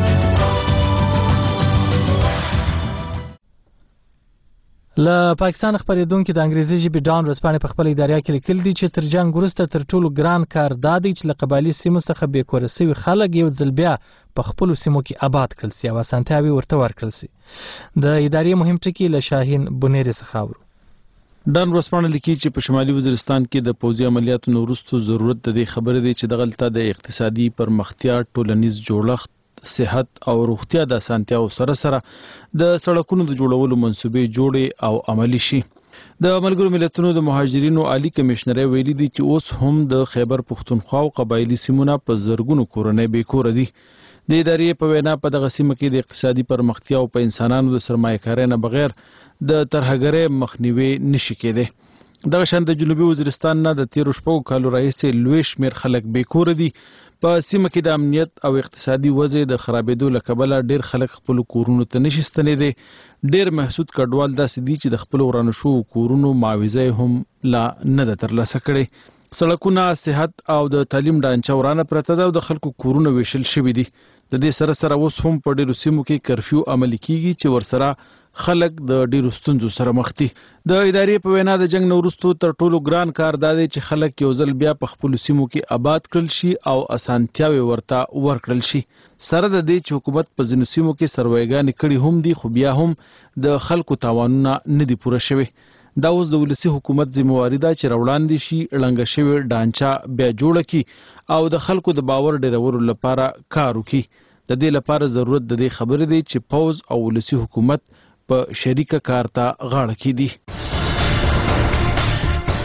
له پاکستان خبرېدونکو د انګریزي ژبې ډان ورځپاڼې په خپل اداریا کې لیکل دي چې تر جنگ وروسته تر ټولو ګران کار دا دی چې له قبایلي سیمو څخه بې کوره سوي خلک یو ځل بیا په خپلو سیمو کې آباد کړل سي او اسانتیاوې ورته ورکړل سي. د ادارې مهم ټکي له شاهین بونیري څخه اورو. ډان ورځپاڼه لیکي چې په شمالي وزیرستان کې د پوځي عملیاتو وروسته ضرورت د دې خبرې دی چې دغلته د اقتصادي پرمختیا، ټولنیز جوړښت، صحت او روغتیا د اسانتیاو سره سره د سړکونو د جوړولو منصوبې جوړې او عملی شي. د ملګرو ملتونو د مهاجرینو عالی کمشنر ویلي دی چې اوس هم د خیبر پښتونخوا او قبایلی سیمونه په زرګونو کورنۍ بې کوره دي. د ادارې په وینا په دغه سیمه کې د اقتصادي پرمختیا او په انسانانو د سرمایه‌کارۍ نه بغیر د ترهګرۍ مخنیوي نشي کېدی. دغه شان د جنوبي وزیرستان نه د 13 شپږو کالو راهیسې لوی شمېر خلک بې کوره دي. په سیمه کې د امنیت او اقتصادي وضع د خرابېدو له کبله ډېر خلک خپل کورونو ته نشي ستنېدی. ډېر محسود کډوال داسې دي چې د خپل ورانو شوو کورونو معاوضه هم لا نه ده ترلاسه کړې. سړکونه، صحت او د تعلیم ډانچه ورانه پرته ده او د خلکو کورونه ویشل شوي دي. د دې سره سره اوس هم په ډېرو سیمو کې کرفیو عملي کیږي چې ورسره خلک د ډیرو ستونزو سره مخ دي. د ادارې په وینا د جنگ نه وروسته تر ټولو ګران کار دا دی چې خلک یو ځل بیا په خپلو سیمو کې آباد کړل شي او اسانتیاوې ورته ورکړل شي. سره د دې چې حکومت په ځینو سیمو کې سروایګانې کړي هم دي خو بیا هم د خلکو تاوانونه نه دي پوره شوي. دا اوس د ولسي حکومت ذمہواری ده چې راوړاندې شي، ړنګه شوې ډانچه بیا جوړه کړي او د خلکو د باور ډیرولو لپاره کار وکړي. د دې لپاره ضرورت د دې خبرې دی چې پوځ او ولسي حکومت په شریکه کار ته غاړه کیدي.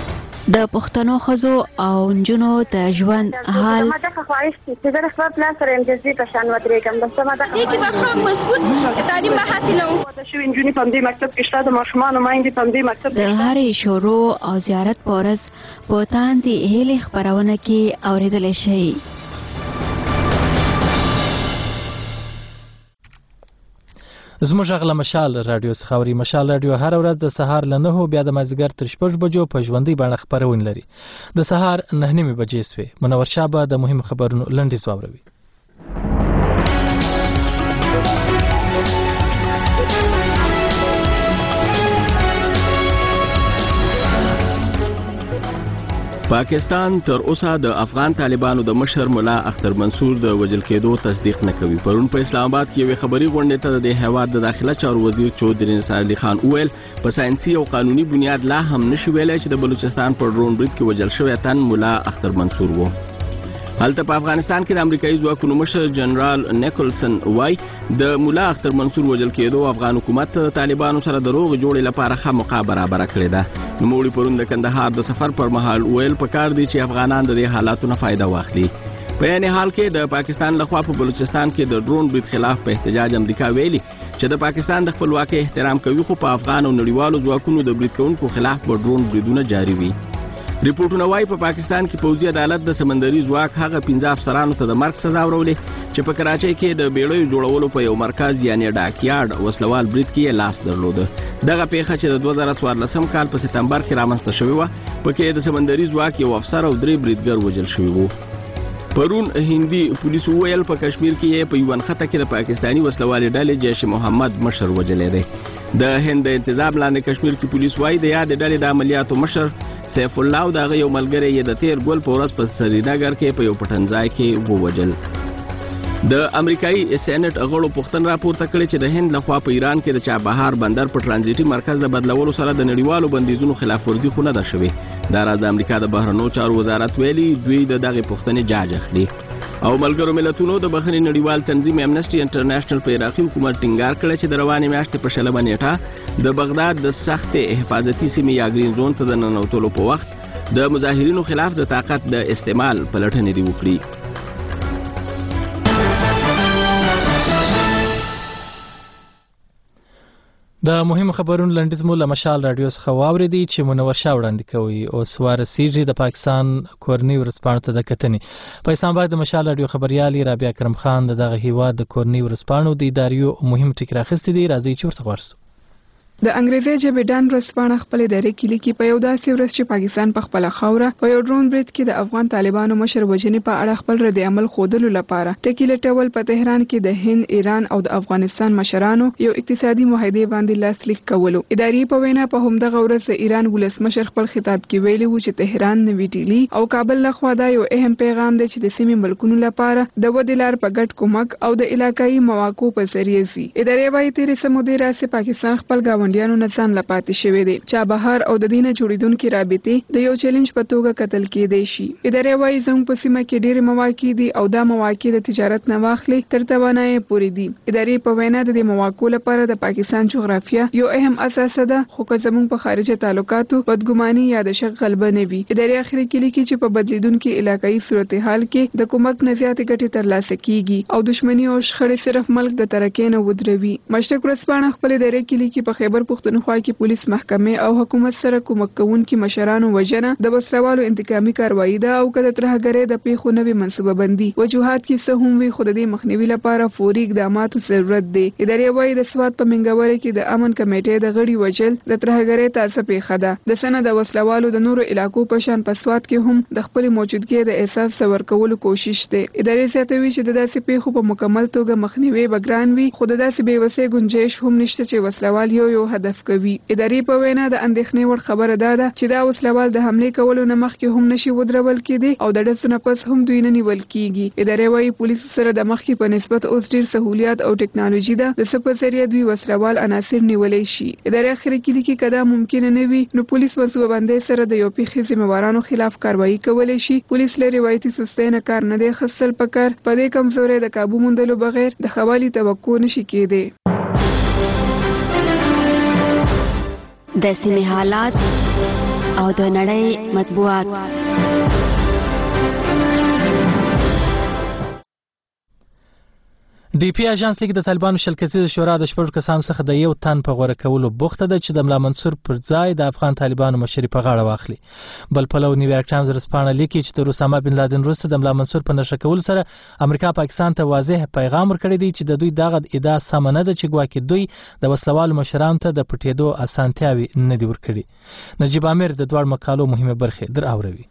د پښتنو ښځو او نجونو د ژوند حال ما ته خواهش چې زه خپل پلان سره امتیازي په شان ودرېږم بس ما ته دې کې به ښه مضبوط تعلیم به حاصلوم د شوي نجونې په همدې مکتب کې شته د ماشومانو میندې په همدې مکتب د هرې شروع او زیارت په ورځ په تاندې هیلې خپرونه کې اورېدلی شئ. زموږ غږ له مشال رادیو څخه اوري. مشال رادیو هر ورځ د سهار له 9 بیا د مازدیګر تر 6 بجو په ژوندۍ بڼه خپرونه لري. د سهار 9 بجې سوې. منور شاه به د مهم خبرونو لنډیز واوروي. پاکستان تر اوسه د افغان طالبانو د مشر ملا اختر منصور د وژل کېدو تصدیق نه کوي. پرون په اسلام آباد کې یوې خبري غونډې ته د هیواد د داخله چارو وزیر چودري نثار علي خان وویل په ساينسي او قانوني بنیاد لا هم نشي ویلای چې د بلوچستان په ډرون برید کې وژل شوی تن ملا اختر منصور وو. هلته په افغانستان کې د امریکایي ځواکونو مشر جنرال نیکلسن وای د مولا اختر منصور وژل کېدو افغان حکومت ته د طالبانو سره د روغ جوړې لپاره ښه موقع برابره کړې ده. نوموړي پرون د کندهار د سفر پر مهال ویل پکار دی چې افغانان د دې حالاتو نه فایده واخلي. په یعنی حال کې د پاکستان لخوا په بلوچستان کې د ډرون برید خلاف په احتجاج امریکا ویلي چې د پاکستان د خپلواکۍ احترام کوي خو په افغان او نړیوالو ځواکونو د برید کوونکو خلاف په ډرون بریدونه جاري وي. ریپورتونه وايي په پاکستان کې پوځي عدالت د سمندري ځواک هغه 15 افسرانو ته د مرګ سزا ورولې چې په کراچۍ کې د بیړیو جوړولو په یو مرکز یعنی ډاکیارډ وسلوال برید کې لاس درلود. دغه پیښه چې د 2014 کال په سپتمبر کې رامنځته شوې و پکې د سمندري ځواک یو افسر او 3 بریدګر وژل شوي وو. پرون هندي پولیسو ویل په کشمیر کې په یوان خطه کې د پاکستانی وسلوالې ډلې جیش محمد مشر وژلې دی. د هند انتظام لاندې کشمیر کې پولیس وايي د یاد ډلې د عملیاتو مشر سیف الله او دغه یو ملګری یې د 13 ګول په ورځ په سرینګر کې په یو پټنځای کې ووجل. د امریکایي سېنات غړو پوښتنه راپورته کړې چې د هند لخوا په ایران کې د چابهار بندر په ترانزیټي مرکز د بدلولو سره د نړیوالو بندیزونو خلاف ورزي خو نه ده شوې. دا راز د امریکا د بهرنیو چارو وزارت ویلي دوی د دغه پوښتنې جاج اخلي. او ملګرو ملتونو د بخښنې نړیوال تنظیم امنسټي انټرنیشنل په عراقي حکومت ټینګار کړی چې د روانې میاشتې په 16 نیټه د بغداد د سخت حفاظتي سیمې یا ګرین زون ته د ننوتلو په وخت د مظاهرینو خلاف د طاقت د استعمال پلټنې دی وکړي. د مهم خبرونو لنډیز مو له مشال رادیو څخه واورېدي چې منور شاه وړاندې کوي او سوارسیږي د پاکستان کورنۍ ورځپاڼو ته د کتنې. په اسلام آباد د مشال رادیو خبريالي رابعه کرم خان دغه هیواد د کورنۍ ورځپاڼو د اداریو مهم ټکی راخستی دی. راځي چې ورته ورسو. د انګریزي ژبې ډان ورځپاڼه خپل ادارې کې لیکي په یو داسې ورځ چې پاکستان په خپل خاوره په یو ډرون برید کې د افغان طالبانو مشر وژنې په اړه خپل رد عمل خودلو لپاره ټکی لټول په تهران کې د هند، ایران او د افغانستان مشرانو یو اقتصادي معاهده باندې لاسلیک کولو. ادارې په وینا په همدغه ورځ د ایران ولسمشر خپل خطاب کې ویلي و چې تهران، نوی ډیلی او کابل لخوا دا یو اهم پیغام دی چې د سیمې ملکونو لپاره د ودې لار په ګډ کومک او د علاقايي مواقعو په ذریعه سي. ادارې وايي تیرې سمودې راسي پاکستان خپل گاونډیانو نه ځان پاتې شوی دی. چابهار او د دینه جوړیدونکو رابطې د یو چیلنج په توګه کتل کېدای شي. ادارې وايي زموږ په سیمه کې ډېر مواقع دي او دا مواقع د تجارت نه واخلي تر توانایي پورې دي. ادارې په وینا د دې مواقع لپاره د پاکستان جغرافیه یو اهم اساس ده خو که زموږ په خارجه تعلقاتو بدګماني یا د شک غلبه نه وي. ادارې اخري کې لیکي چې په بدلیدونکو علاقايي صورتحال کې د کومک نه زیاتې ګټې ترلاسه کیږي او دښمنی او شخړې صرف ملک د ترکې نه ودروي. مشرق ورځپاڼه خپل ادارې کې لیکي په خیبر پښتونخوا کې پولیس محکمې او حکومت سره کومک کوونکي مشرانو وژنه د وسلوالو انتقامي کاروایی ده او که د ترهګرۍ د پیښو نوې منصوبه بندي وجوهات کې څه هم وي خو د دې مخنیوي لپاره فوري اقداماتو ضرورت دی. ادارې وايي د سواد په منګوري کې د امن کمیټې د غړي وژل د ترهګرۍ تازه پیښه ده. د سند د وسلوالو د نورو علاقو په شان په سواد کې هم د خپل موجودګۍ د احساس ورکولو کوشش دی. ادارې زیاتوي چې د داسې پیښو په مکمل توګه مخنیوي بګران وي خو د داسې بېوسۍ گنجائش هم نشته چې وسلوال یو هدف کوي. ادارې په وینا د اندېښنې وړ خبره ده چې دا وسلوال د حمله کولو نه مخکې هم نشي ودرول کېدی او د ډز نه پس هم دوی نه نیول کیږي. ادارې وايي پولیس سره د مخکې په نسبت اوس ډیر سہولیات او ټکنالوژي ده د څه په ذریعه دوی وسلوال عناصر نیولای شي. ادارې اخري کې لیکي کدا ممکن نه وي نو پولیس منصوبه بندۍ سره د یو پیښې ذمہوارانو خلاف کاروایی کولای شي. پولیس له روایتي سستۍ نه کار نه دی خصل پکار په دې کمزوري د قابو موندلو بغیر د خوالي توقع نشي کېدی. د سیمې حالات او او د نړۍ مطبوعات. ډي پی اژانس لیک د طالبانو شل کسیزه شورا د شپږ کسانو څخه د یو تن په غوړه کولو بوخته ده چې د ملا منصور پر ځای د افغان طالبانو مشري په غاړه واخلي. بل پلو نیویارک ټایمز رسپانه لیکي چې د اسامه بن لادن وروسته د ملا منصور په نشه کول سره امریکا پاکستان ته واضح پیغام ورکړی دی چې د دوی دغه ادعا سمه نه ده چې ګواکې دوی د وسلوالو مشرانو ته د پټېدو اسانتیاوي نه دي ورکړي. نجیب امیر د دوړ مقالو مهمه برخه در اوروي.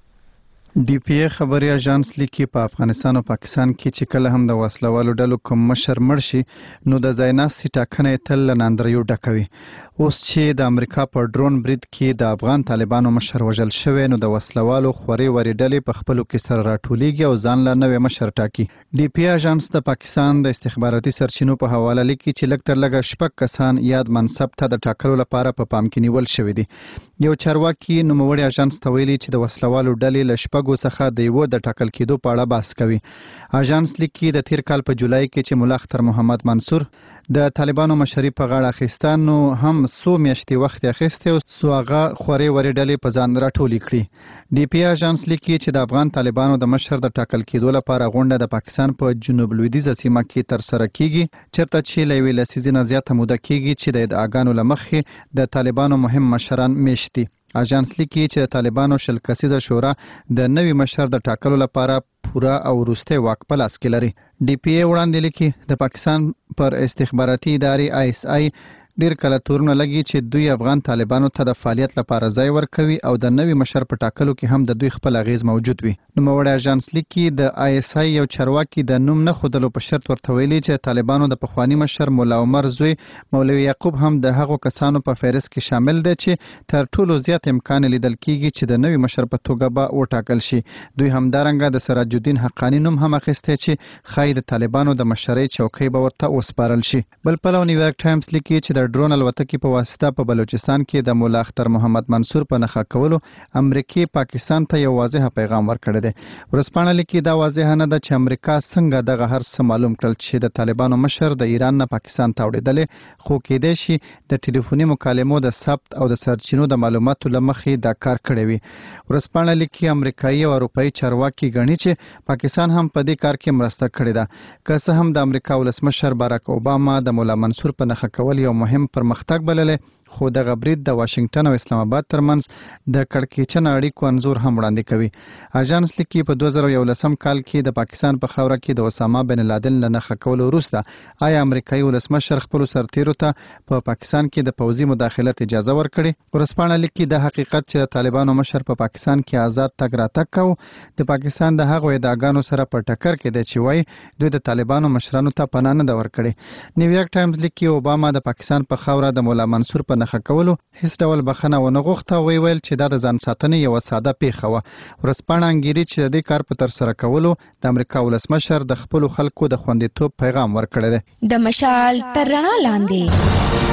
ډي پی ای خبري اژانس لیکي په افغانستان او پاکستان کې چې کله هم د وسلوالو ډلو کوم مشر مړ شي نو د ځایناستي ټاکنه تل ناندریو ډکوي. اوس چې د امریکا په ډرون برید کې د افغان طالبانو مشر وژل شوی نو د وسلوالو خوري وري ډلې په خپلو کې سره راټولېږي او ځان له نوې مشر ټاکي. ډي پی ای اژانس د پاکستان د استخباراتي سرچینو په حواله لیکي چې لږ تر لږه شپږ کسان یاد منصب ته د ټاکلو لپاره په پام کې نیول شوی دي. یو چارواکي نوموړي اژانس ته ویلي چې د وسلوالو ډلې له شپږو څخه د یو د ټاکل کېدو په اړه بحث کوي. اژانس لیکي د تیر کال په جولای کې چې ملا اختر محمد منصور د طالبانو مشري په غاړه اخیستان نو هم څو میاشتې وخت اخیسته او څو هغه خوري وري ډلې په ځان راټولې کړي. ډي پی اژانس لیکي چې د افغان طالبانو د مشر د ټاکل کېدو لپاره غونډه د پاکستان په جنوب لویدیځه سیمه کې تر سره کیږي چیرته چې له یوې لسیزې نه زیاته موده کیږي چې د ادعاګانو له مخې د طالبانو مهم مشران میشت دي. اژانس لیکي چې د طالبانو شل کسیزه شورا د نوي مشر د ټاکلو لپاره پورا او وروستی واک په لاس کې لري. ډي پی ای وړاندې لیکي د پاکستان پر استخباراتي ادارې آی اس آی ډیر کله تورونه لګي چې دوی افغان طالبانو ته د فعالیت لپاره ځای ورکوي او د نوي مشر په ټاکلو کې هم د دوی خپل اغیز موجود وي. نوموړی اژانس لیکي د آی اس آی یو چارواکي د نوم نه ښودلو په شرط ورته ویلي چې طالبانو د پخواني مشر مولا عمر زوی مولوي یعقوب هم د هغو کسانو په فهرست کې شامل دی چې تر ټولو زیات امکان لیدل کیږي چې د نوي مشر په توګه به وټاکل شي. دوی همدارنګه د سراج الدین حقانی نوم هم اخیستی چې ښایي د طالبانو د مشرۍ چوکۍ به ورته وسپارل شي. بل پلو نیویارک ټایمز لیکي چې د ډرون الوتکې په واسطه په بلوچستان کې د مولا اختر محمد منصور په نښه کولو امریکای پاکستان ته یو واضح پیغام ورکړی دی. ورسپانه لیکي دا واضح نه ده چې امریکا څنګه دغه هر څه معلوم کړل چې د طالبانو مشر د ایران نه پاکستان ته وړېدلی خو کېدای شي د ټلیفوني مکالمو د ثبت او د سرچینو د معلوماتو له مخې دا کار کړی وي. ورسپانه لیکي امریکایي او اروپایي چارواکي ګڼي چې پاکستان هم په دې کار کې مرسته کړې ده. که څه هم د امریکا ولسمشر باراک اوباما د مولا منصور په نښه کول یو مهم پرمختګ بللی خو دغه برید د واشنگټن او اسلام آباد ترمنځ د کړکېچن اړیکو انځور هم وړاندې کوي. اژانس لیکي په 2011 کال کې د پاکستان په خاوره کې د اسامه بن لادن له نښه کولو وروسته آیا امریکایي ولسمشر خپلو سرتیرو ته په پاکستان کې د پوځي مداخلت اجازه ورکړي. ورسپانه لیکي د حقیقت چې د طالبانو مشر په پاکستان کې آزاد تګ راتګ کوي د پاکستان د هغو ادعاګانو سره په ټکر کې دی چې وایي دوی د طالبانو مشرانو ته پناه نه ده ورکړې. نیویارک ټایمز لیکي اوباما د پاکستان په خاوره د مولا منصور په نښه کولو هیڅ ډول بخښنه ونه غوښته او ویل چې دا د ځان ساتنې یوه ساده پیښه وه. ورځپاڼه انګیري چې د دې کار په ترسره کولو د امریکا ولسمشر د خپلو خلکو د خوندیتوب پیغام ورکړی دی. د مشال تر رڼا لاندې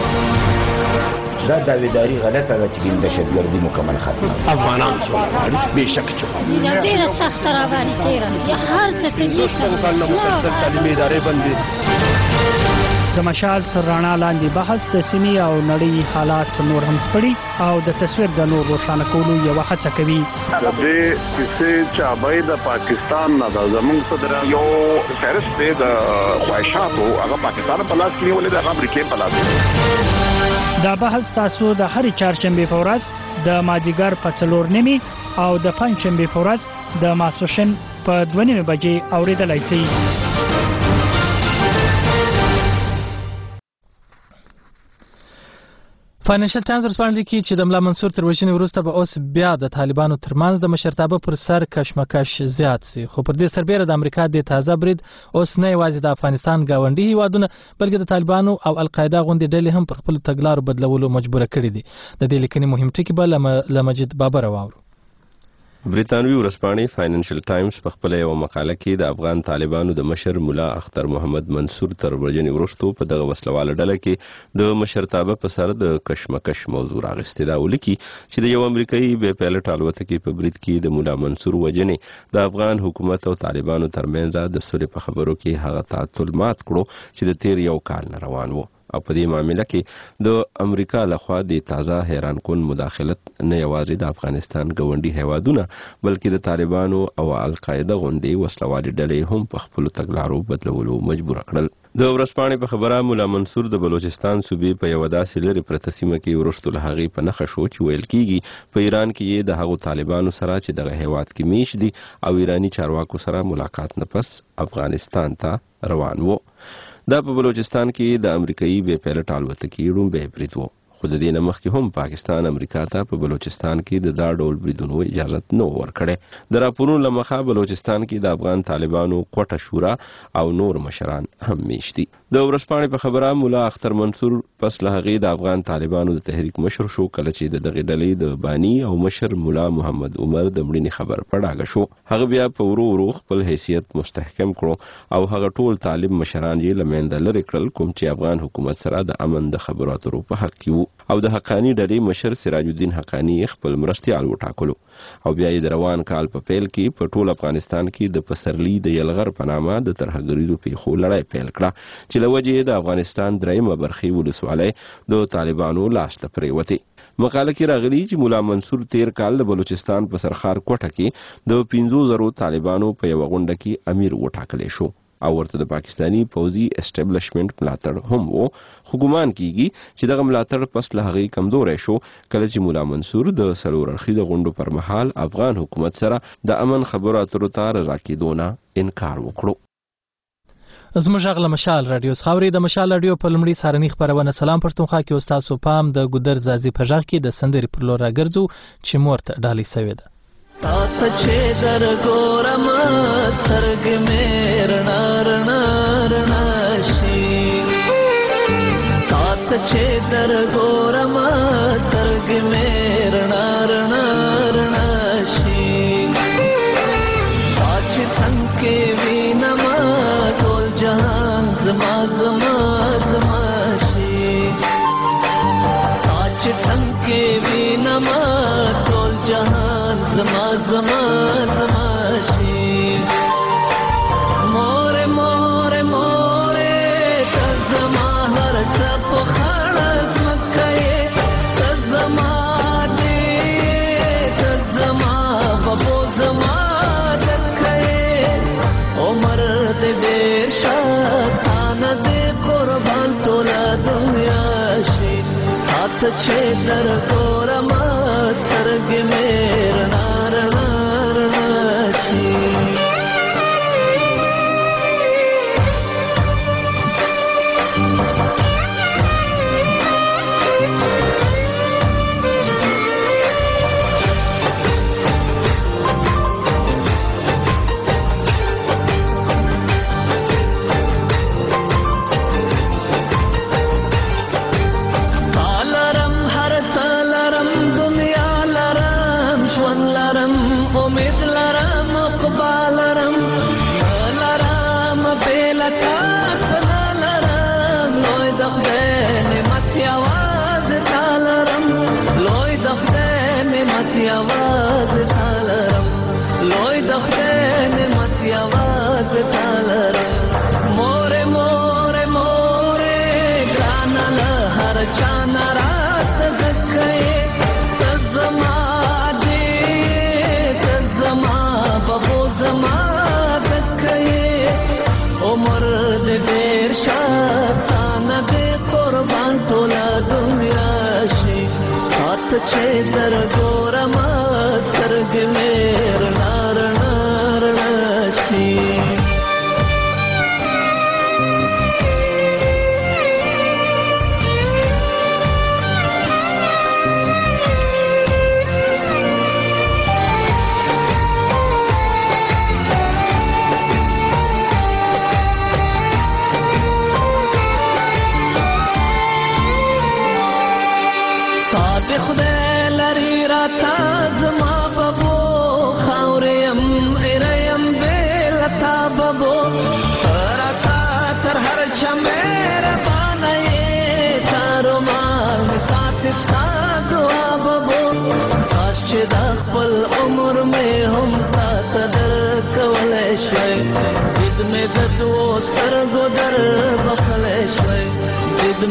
دا داویداری غلطه ده چې دهشتګردي مکمل ختمه افغانان سوله غواړي بېشک چې ډېره سخته راباندې تېره هر څه کوي شپږو کلونو مسلسل تعلیمي ادارې بندې. د مشال تر رڼا لاندې بحث د سیمې او نړۍ حالات نور هم سپړي او د تصویر د نور روښانه کولو یوه هڅه کوي. د دې کیسې چابۍ د پاکستان نه ده زموږ صدر یو فهرست دی د خواهشاتو هغه پاکستان په لاس کې نیولې ده هغه امریکې په لاس کې. دا بحث تاسو د هرې چهارشنبې په ورځ د مازدیګر په 4:30 او د پنجشنبې په ورځ د ماسپښین په 2:30 بجې اورېدلی شئ. فاینانشل ټایمز ورسپانه لیکي چې د ملا منصور تر وژنې وروسته به اوس بیا د طالبانو ترمنځ د مشرتابه پر سر کشمکش زیات سي خو پر دې سربیره د امریکا د تازه برید اوس نه یوازې د افغانستان گاونډي هیوادونه بلکې د طالبانو او القاعده غوندې ډلې هم پر خپل تګلارو بدلولو مجبوره کړي دي. د دې لیکنې مهم ټکي به له مجید بابر واورو. بریتانوي ورځپاڼې فاینانشل ټایمز په خپله یوه مقاله کې د افغان طالبانو د مشر ملا اختر محمد منصور تر وژنې وروستو په دغه وسلواله ډله کې د مشرتابه په سر د کشمکش موضوع راغستې ده او لیکي چې د یو امریکایي بې پیلوټه الوتکې په برید کې د ملا منصور وژنې د افغان حکومت او طالبانو ترمنځ د سولې په خبرو کې هغه تعطل مات کړو چې د تیر یو کال نه روان و. او په دې معاملې کې د امریکا لخوا د تازه حیران کن مداخلت نه یوازې د افغانستان ګاونډي هیوادونه بلکې د طالبانو او القاعده غونډې وسلوالې ډلې هم په خپل تګلارو بدلولو مجبور کړل. د ورځپاڼې په خبره مولا منصور د بلوچستان صوبې په یو داسې لرې پرته سیمه کې وروسته له هغې په نښه شو چې ویل کېږي په ایران کې یې د هغو طالبانو سره چې دغه هیواد کې میشت دي او ایرانی چارواکو سره ملاقات نه پس افغانستان ته روان وو. دا په بلوچستان کې د امریکایي بې پیلټ الوتکې ړومبی برید وو، خو د دې نه مخکې هم پاکستان امریکا ته په بلوچستان کې د دا ډول بریدونو اجازت نه ورکړې. د راپورونو له مخه بلوچستان کې د افغان طالبانو کوټه شورا او نور مشران هم میشت دي. د ورځپاڼې په خبره مولا اختر منصور پس له هغې د افغان طالبانو د تحریک مشر شو، کله چې د دغې ډلې د بانی او مشر مولا محمد عمر د مړینې خبر په ډاګه شو. هغه بیا په ورو ورو خپل حیثیت مستحکم کړو او هغه ټول طالب مشران یې له منځه لرې کړل کوم چې افغان حکومت سره د امن د خبرو اترو په حق کې وو او د حقانی ډلې مشر سراج الدین حقانی خپل مرستیال وټاکلو او بیا یې د روان کال په پیل کې په ټول افغانستان کې د پسرلی د یلغر په نامه د ترهګریزو پیښو لړۍ پیل کړه چې له وجې د افغانستان درېیمه برخې ولسوالۍ د طالبانو لاس ته پرېوتې. مقاله کې راغلي چې مولا منصور تیر کال د بلوچستان په سرخار کوټه کې د 15,000 طالبانو په یوه غونډه کې امیر وټاکلی شو او ورته د پاکستانی پوځي اسټابلیشمنت ملاتړ هم وو، خو ګمان کیږي چې دغه ملاتړ پس له هغې کمزوری شو کله چې مولا منصور د څلور اړخیزو غونډو پر مهال افغان حکومت سره د امن خبرو اترو ته رضا کېدو نه انکار وکړو. زموږ غږ له مشال راډیو څخه اورئ. د مشال راډیو په لومړي سهارني خپرونه سلام پښتونخوا کې اوس تاسو پام د ګودر ځاځي په غږ کې د سندرې پر لور راګرځو چې مور ته ډالۍ سوې ده. تا چې در ګورم سترګې مې رڼا رڼا رڼا شي، تا چې در ګورم سترګې مې رڼا رڼا رڼا شي، تا چې څنګه کې وینم ټول جهان زما زما زما شي، تا چې څنګه کې وینم ټول جهان زما زما زما شي. مور مور مور ته زما هر څه په خړ زمکه ته زما دې ته زما بابو زما دکه عمر دې ډېر شاتانه دې قربان ټوله دنیا شي، هات چې در ګورم سترګې مې رڼا رڼا رڼا شي. چې در ګورم سترګې مې رڼا رڼا رڼا شي.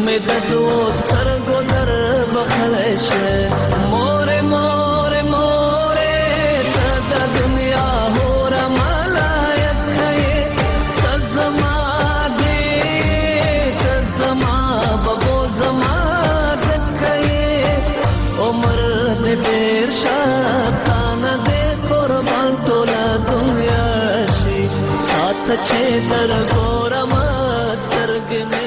امید دوستر گذر بخلش مور مور مور صد دنیا هو رمالایت ہے تزما دی تزما ببو زما دکے عمر دے دیر شاتان دے قربان ټولا دنیا شي سات چه در ګورم سترګې مې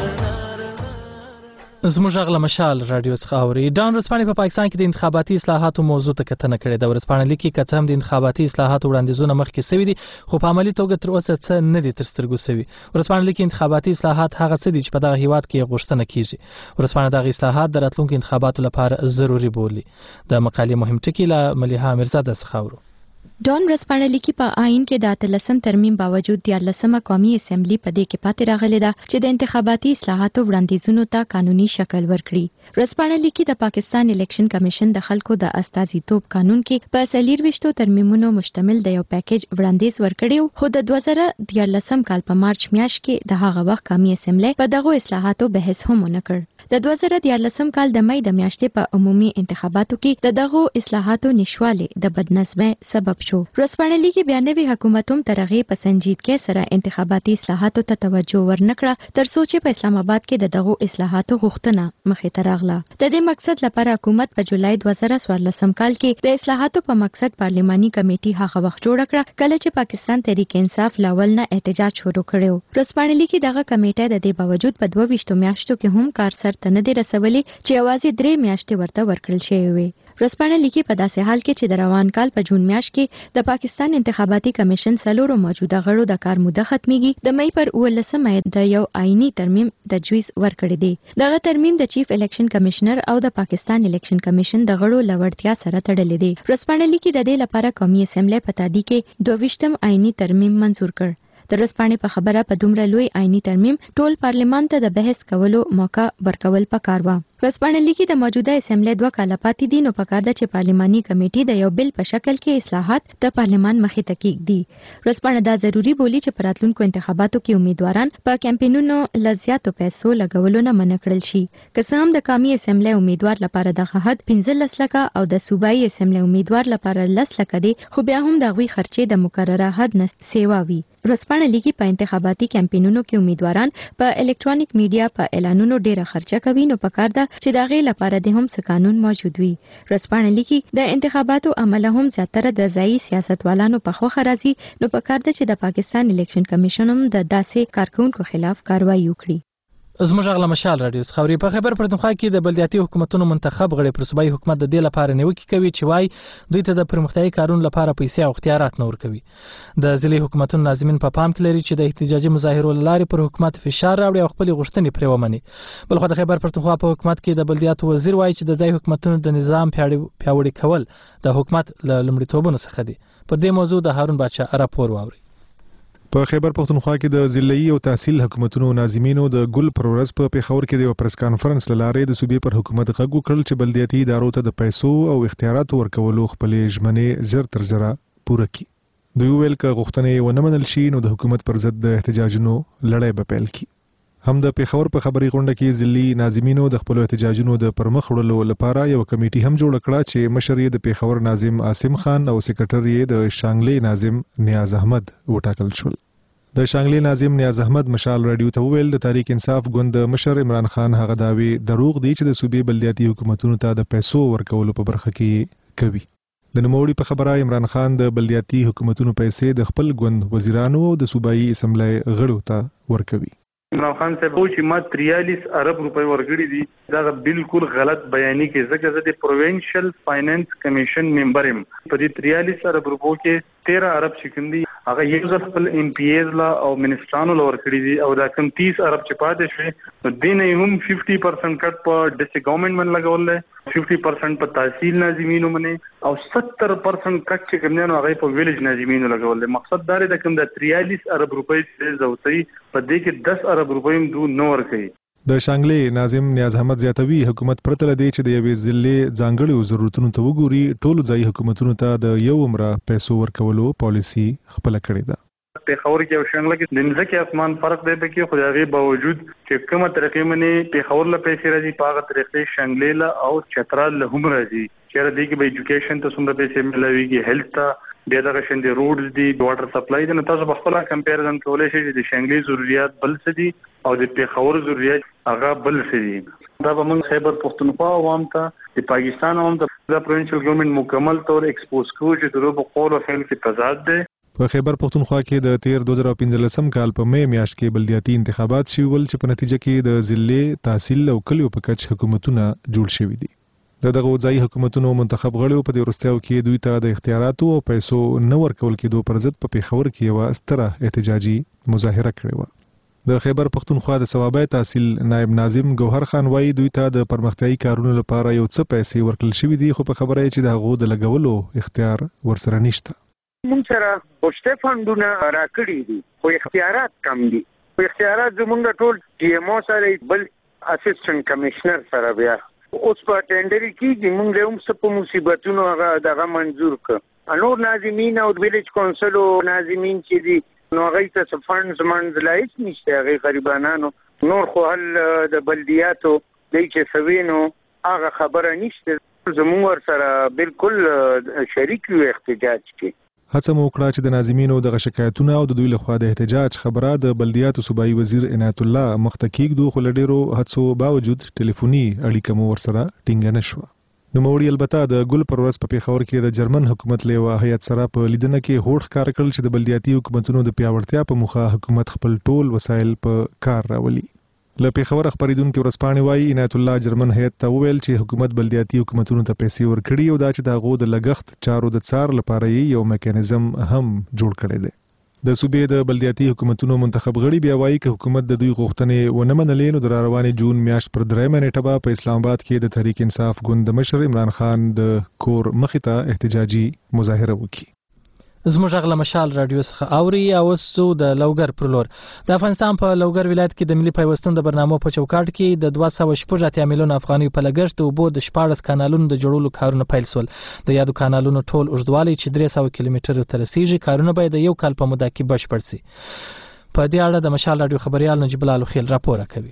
زموږ غږ له مشال رادیو څخه اوري. ډان ورځپاڼې په پاکستان کې د انتخاباتي اصلاحاتو موضوع ته کتنه کړې ده. ورځپاڼه لیکي که څه هم د انتخاباتي اصلاحاتو وړاندیزونه مخکې سوي دي خو په عملي توګه تر اوسه څه نه دي تر سترګو سوي. ورځپاڼه لیکي انتخاباتي اصلاحات هغه څه دي چې په دغه هیواد کې غوښتنه کیږي. ورځپاڼه دغه اصلاحات د راتلونکو انتخاباتو لپاره ضروري بولي. د مقالې مهم ټکي له ملیحه میرزاده څخه اورو. ډان ورځپاڼه لیکي په آئین کې د 13 ترمیم باوجود 14 قومي اسمبلی په دې کې پاتې راغلي ده چې د انتخاباتي اصلاحاتو وړاندیزونو ته قانوني شکل ورکړي. ورځپاڼه لیکي د پاکستان الیکشن کمیشن د خلکو د استازیتوب قانون کې په 24 ترمیمونو مشتمل د یو پیکیج وړاندیز ورکړی خو د 2014 کال په مارچ میاشت کې د هغه وخت قومي اسمبلی په دغه اصلاحاتو بحث هم ونه کړ. د 2014 کال د مې د میاشتې په عمومي انتخاباتو کې د دغه اصلاحاتو نشواله د بدنظمۍ سبب شو. ورځپاڼه لیکي بیا نوي حکومت هم تر هغې په سنجیدګۍ سره انتخاباتي اصلاحاتو ته توجه ورنکړه تر څو چې په اسلام آباد کې د دغه اصلاحاتو غوښتنه مخې ته راغله. د دې مقصد لپاره حکومت په جولای 2014 کال کې د اصلاحاتو په مقصد پارلماني کمیټي هغه وخت جوړ کړه کله چې پاکستان تحریک انصاف لاول نه احتجاج شروع کړو. ورځپاڼه لیکي دغه کمیټه د دې باوجود په 22 میاشتو کې هم کار سر ته نه دی رسولي چې یوازې 3 میاشتې ورته ورکړل شوې وي. ورځپاڼه لیکي په داسې حال کې چې د روان کال په جون میاشت کې د پاکستان انتخاباتي کمیشن څلورو موجوده غړو د کار موده ختميږي د مې پر 19 د یو آئینی ترمیم تجویز ورکړی دی. دغه ترمیم د چیف الیکشن کمشنر او د پاکستان الیکشن کمیشن د غړو لوړتیا سره تړلی دی. ورځپاڼه لیکي د دې لپاره قومي اسمبلی په تادی کې 22 آئینی ترمیم منزور کړ. د ورځپاڼې په خبره په دومره لوی آئینی ترمیم ټول پارلمان ته د بحث کولو موقع ورکول پکار و. ورځپاڼه لیکي د موجوده اسمبلی 2 کاله پاتې دي نو پکار ده چې پارلماني کمیټې د یو بل په شکل کې اصلاحات د پارلمان مخې ته کیږدي. ورځپاڼه دا ضروری بولی چې په راتلونکو انتخاباتو کې امیدواران په کمپینونو لزیاتو پیسو لګولو نه منع کړل شي. که څه هم د قومي اسمبلی امیدوار لپاره د حد 15 لکه او د صوبایي اسمبلی امیدوار لپاره 10 لکه دي خو بیا هم د غوي خرچې د مقرره حد نه سیوا وي. ورځپاڼه لیکي په انتخاباتي کمپینونو کې امیدواران په الکترونیک میډیا په اعلانونو ډیره خرچه کوي نو پکار ده چې دا غي لپاره د هم څه قانون موجود وي. ورځپاڼه لیکي د انتخاباتو عمل هم زیاتره د ځایي سیاستوالانو په خوخه راځي نو پکار ده چې د پاکستان الیکشن کمیشن هم د داسې کارکونکو خلاف کاروایی وکړي. زموږ غږ له مشال رادیو څخه اوري. په خیبر پښتونخوا کې د بلدیاتي حکومتونو منتخب غړي پر صوبایي حکومت د دې لپاره نیوکې کوي چې وای دوی ته د پرمختیايي کارونو لپاره پیسې او اختیارات نه ورکوي. د ضلعي حکومتونو ناظمین په پام کې لري چې د احتجاجي مظاهرو لارې پر حکومت فشار راوړي او خپل غوښتنې پرې ومني. بلخو د خیبر پښتونخوا په حکومت کې د بلدیاتو وزیر وایي چې د ځای حکومتونو د نظام پیاوړي کول د حکومت له لومړیتوبونو څخه دي. په دې موضوع د هارون بادشاه راپور واوري. په خیبر پښتونخوا کې د ضلعي او تحصیل حکومتونو ناظمینو د ګل پر ورځ په پیښور کې د پریس کانفرنس لاره د صوبې پر حکومت غږ وکړل چې بلدیاتي ادارو ته د پیسو او اختیاراتو ورکولو خپلې ژمنې ژر تر ژره پوره کړي. دوی ویل چې غوښتنې ونه منل شي نو د حکومت پر ضد د احتجاجونو لړۍ به پیل کړي. هم د پیښور په خبري غونډه کې ضلعي ناظمینو د خپل احتجاجونو د پرمخ وړلو لپاره یو کمیټي هم جوړ کړه چې مشر یې د پیښور ناظم عاصم خان او سیکریټر یې د شانګلي ناظم نیاز احمد وټاکل شول. د شانګلي ناظم نیاز احمد مشال رادیو ته ویل د تحریک انصاف ګوند مشر عمران خان هغه داوی دروغ دي چې د صوبې بلدیاتي حکومتونو ته د پیسو ورکولو په برخه کې کوي. د نوموړي په خبره عمران خان د بلدیاتي حکومتونو پیسې د خپل ګوند وزیرانو او د صوبایي اسمبلی غړو ته ورکوي. عمران خان صاحب چې ما 43 ارب روپۍ ورګړي دي دا بالکل غلط بیانې کې ځکه چې د پروینشل فاینانس کمیشن ممبر يم. په دې 43 ارب روپو کې 13 ارب شکندي هغه یو ځل خپل ام پی ایز لا او منسټرانو لور کړی دي او دا کم 30 ارب چې پاتې شوی نو دین هم 50% کټ په ډیسټریکټ ګورنمنت من لګول 50% په تحصیل ناظمینو باندې او 70% کټ چې کومنه هغه په ویلیج ناظمینو لګول. مقصد دا دی کوم د 43 ارب روپۍ چې زوتي په دې کې 10 ارب روپۍ هم دو نور کوي. د شانګلي ناظم نیاز احمد زیاتوي حکومت پرته لدی چې د یوې ضلع ځانګړو ضرورتونو ته وګوري ټولو ځای حکومتونو ته د یو عمره پیسو ورکولو پالیسی خپل کړې ده. پیښور کې او شنګله کې د ځکه اسمان فرق دی به کې خدای باوجود چې کومه طریقې منې پیښور له پیسې راځي په هغه طریقې شنګله او چترال له هم راځي چې د دې کې به ایجوکیشن ته څومره پیسې ملويږي هیلث ته بیا دغه شندې روډز دي واټر سپلای دي نو تاسو په خپل کمپیریزن کولای شئ چې د شنګلې ضرورت بل څه دي او د پیښور ضرورت هغه بل څه دي دا به موږ خیبر پښتونخوا عوام ته د پاکستان عوام ته د پروینشل ګورنمنت مکمل طور ایکسپوز کوو چې د روبو قول او فعل کې تضاد دی. په خیبر پښتونخوا کې د 2015 کال په مې میاشت کې بلدیاتي انتخابات شول چې په نتیجه کې د ضلع تحصیل او کلیو په کچ حکومتونه جوړ شوي دي. دغه ځای حکومتونو منتخب غړو په دې وروستیو کې دوی ته د اختیاراتو او پیسو نه ورکول کېدو پر ضد په پیښور کې یو ستره احتجاجي مظاهره کړې و. د خیبر پښتونخوا د ثوابه تحصیل نائب ناظم ګوهر خان وایي دوی ته د پرمختیايي کارونو لپاره یو څه پیسې ورکړل شوې دي خو په خبره چې د هغو د لګولو اختیار ورسره نشته. موږ سره پښته فندونه راکړي دي خو اختیارات کم دي. خو اختیارات زموږ ټول ډي ام او سره بل اسسټنټ کمشنر سره بیا اوس په ټینډر کې موږ هم څه په مصیبتونو هغه دغه منزور کړ انور ناظمین او ویلیج کونسل او ناظمین چې دي نو هغه ته فندز منځلایس نشته هغه غریبانو نور خو هل د بلدیاتو د چې سوینو هغه خبره نشته زموږ سره بالکل شریک یو احتجاج کې. هڅه مو وکړه چې د ناظمینو د شکایتونو او د دوی لخوا د احتجاج خبره د بلدیاتو صوبایي وزیر عنایت الله مخته کېږدو خو له ډېرو هڅو باوجود ټلیفوني اړیکه مو ورسره ټینګه نه شوه. نوموړي البته د ګل پر ورځ په پیښور کې د جرمن حکومت له یوه هیئت سره په لیدنه کې هوډ ښکاره کړل چې د بلدیاتي حکومتونو د پیاوړتیا په موخه حکومت خپل ټول وسایل په کار راولي. له پیښور خبریدونکو ورځپاڼې وایي عنایت الله جرمن هیئت ته وویل چې حکومت بلدیاتي حکومتونو ته پیسې ورکړي او دا چې د هغو د لګښت چارو د څار لپاره یو میکانیزم هم جوړ کړی دی. د صوبې د بلدیاتي حکومتونو منتخب غړي بیا وایي چې حکومت د دوی غوښتنې ونه منلې نو د راروانې جون میاشت پر 3 نیټه به په اسلام آباد کې د تحریک انصاف ګوند مشر عمران خان د کور مخې ته احتجاجي مظاهره وکړي. زموږ غږ له مشال رادیو څخه اوري او اوس د لوګر پر لور د افغانستان په لوګر ولایت کې د ملي پیوستون د برنامو په چوکاټ کې د 280 میلیون افغانۍ په لګښت د اوبو د 14 کانالونو د جوړولو کارونه پیل شول. د یادو کانالونو ټول اوږدوالی چې 300 کیلومترو ته رسیږي کارونه باید د یو کال په موده کې بشپړ شي. په دې اړه د مشال رادیو خبريال نجیب الله خیل راپور کوي.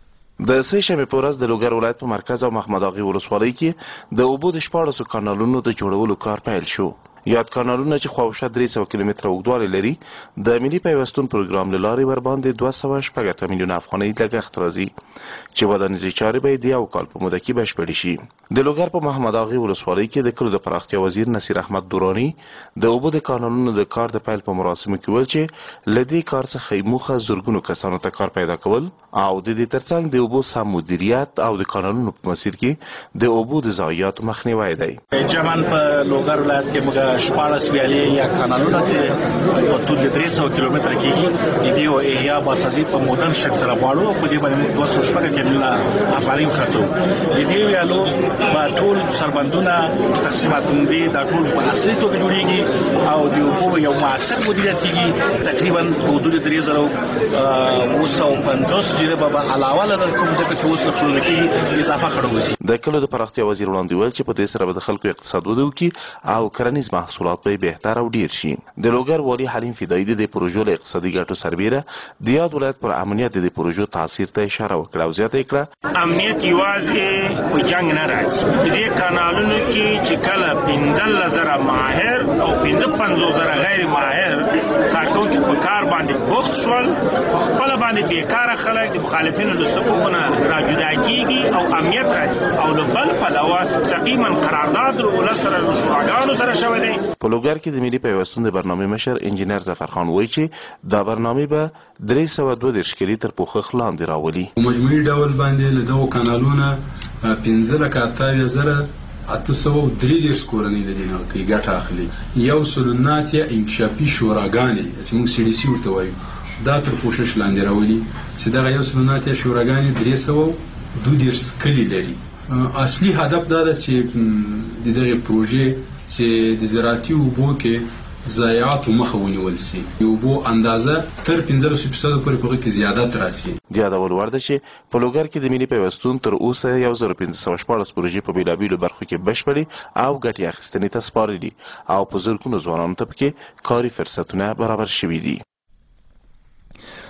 د سه شنبه په ورځ د لوګر ولایت په مرکز او محمد اغا ولسوالۍ کې د اوبو د 14 کانالونو د جوړولو کار پیل شو. یاد کانالونه چې خواوشا 300 کیلومتره اوږدوالی لري د ملي پیوستون پروګرام له لارې ورباندې 280 میلیون افغانۍ لګښت راځي چې ودانیزي چارې به د یو کال په موده کې بشپړې شي. د لوګر په محمد اغا ولسوالۍ کې د کلو د پراختیا وزیر نصیر احمد دورانی د اوبو د کانالونو د کار د پیل په مراسمو کې ویل چې لدې کار څخه موخه زورګونو کسانو ته کار پیدا کول او د دې ترڅنګ د اوبو سم مدیریت او د کانالونو په مسیر کې د اوبو د ضایعاتو مخنیوی دی. جمن په لوګر ولایت کې موږ 14 ویالې یا کانالونه چې په ټول 300 کیلومتره کې د یو احیا باسازي په مودن شکل سره غواړو په دې باندې 280 کیلومتره افغانۍ خرڅو. د دې ویالو په ټول سربندونه تقسیماتوندي د ټول په اصلي توګه جوړیږي او د اوبو یو معاصر مدیریت کیږي تقریبا په حدود 350 جریبه به علاوه له کوم ځکه چې اوس خپل کې اضافه کړو شي. د کلو د پراختیا وزیر وړاندې ویل چې په دې سره به د خلکو اقتصاد وده وکړي او کرنیز محصولات به بهتر او ډیر شي. د لوګر والی حلیم فدایي د پروژو له اقتصادي ګټو سربیره د یاد ولایت پر امنیت د پروژو تاثیر ته اشاره وکړه او زیاته کړه امنیت یوازې په جنگ نه راځي. د دې کانالونو کې چې کله 15000 ماهر او 15000 غیر ماهر کارکونکي په کار باندې بوخت شول خپل باندې بیکاره خلک د مخالفینو د صفونه راجدا کیږي او امنیت راځي او له بل پلوه تقریبا قرارداد ولسره شوراګانو سره شوی دی. په لوګر کې د ملي پیوستون د برنامه مشر انجینر ظفر خان وایي چې دا برنامه به 322 کیلومتر پوخ لاندې راولي. مجموعي ډول باندې له دغو کانالونو 15,000 833 کورنۍ د دې نه کوي ګټه اخلي. یو سلونات یا انکشافي شوراګانې چې موږ CDC ورته وایو دا تر کوشش لاندې راولي چې دغه یو سلونات یا شوراګانې 322 کلي لري. اصلي هدف دا ده چې د دغه پروژې چې د زراعتي اوبو کې ضایعاتو مخه ونیول شي. د اوبو اندازه تر 15% پورې په کې زیادت راشي. د یادول وړ ده چې په لوګر کې د ملي پیوستون تر اوسه 1514 پروژې په بیلابیلو برخو کې بشپړې او ګټې اخیستنې ته سپارلي او په زرګونو ځوانانو ته پکې کاري فرصتونه برابر شوي دي.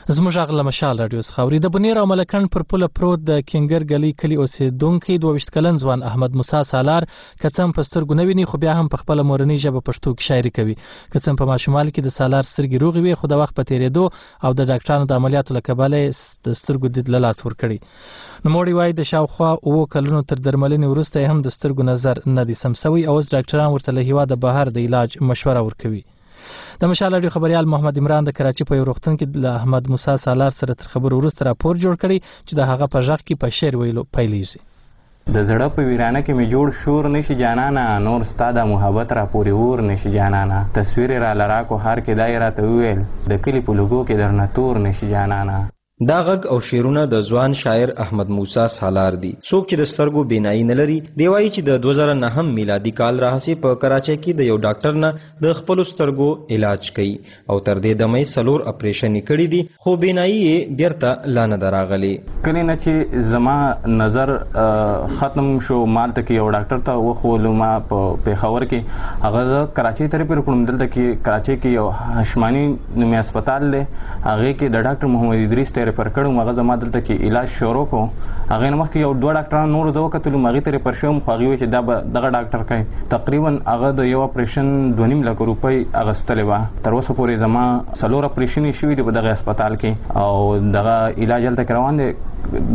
زموږ غږ له مشال راډیو څخه اوري. د بنیر او ملکن پر پوله پروت د کینګر ګلی کلي اوسېدونکی 22 کلن ځوان احمد موسی سالار کڅم په سترګو نه ویني، خو بیا هم په خپله مورنۍ ژبه پښتو کې شاعري کوي. کڅم په ماشومال کې د سالار سترګې روغې وې، خو د وخت په تېرېدو او د ډاکټرانو د عملیاتو له کبله د سترګو دید له لاس ورکړي. نوموړی وایي د شاوخوا 7 کلونو تر درملنې وروسته هم د سترګو نظر نه دی سم سوی او اوس ډاکټران ورته له هېواده بهر د علاج مشوره ورکوي. د مشال راډیو خبريال محمد عمران د کراچۍ په یو روغتون کې له احمد موسی سالار سره تر خبرو وروسته راپور جوړ کړی چې د هغه په غږ کې په شعر ویلو پیلېږي. د زړه په ویرانه کې می جوړ شور نشي جانانا، نور ستا د محبت را پورې ور نشي جانانا، تصویر را لراکو هر کې دایره ته ویل د کلی په لوګو کې درنه تور نشي جانانا. دا غږ او شعرونه د ځوان شاعر احمد موسی سالار دی. څوک چې د سترګو بینایی نه لري دی وایي چې د 2009 میلادي کال راهیسې په کراچۍ کې د یو ډاکټر نه د خپلو سترګو علاج کوي او تر دې دمه یې 4 اپریشن کړي دي، خو بینایی یې بیرته لا نه ده راغلې. کله نه چې زما نظر ختم شو مالته کې یو ډاکټر ته وښولو ما په پېښور کې، هغه کراچۍ ته ریفر کړم. دلته کې کراچۍ کې یو هاشماني نومي هسپتال دی، هغې کې د ډاکټر محمد ادریس ته ریفر کړم. هغه زما دلته کې علاج شروع کړو. هغې نه مخکې یو 2 ډاکټران نورو ته وکتلو، هغې ته ریفر شوم، خو هغې وایي چې دا به دغه ډاکټر کوي. تقریبا هغه د یو اپریشن 2.5 لک روپۍ اخیستلې وه. تر اوسه پورې زما 4 اپریشن یې شوي دي په دغه هسپتال کې او دغه علاج هلته کې روان دی،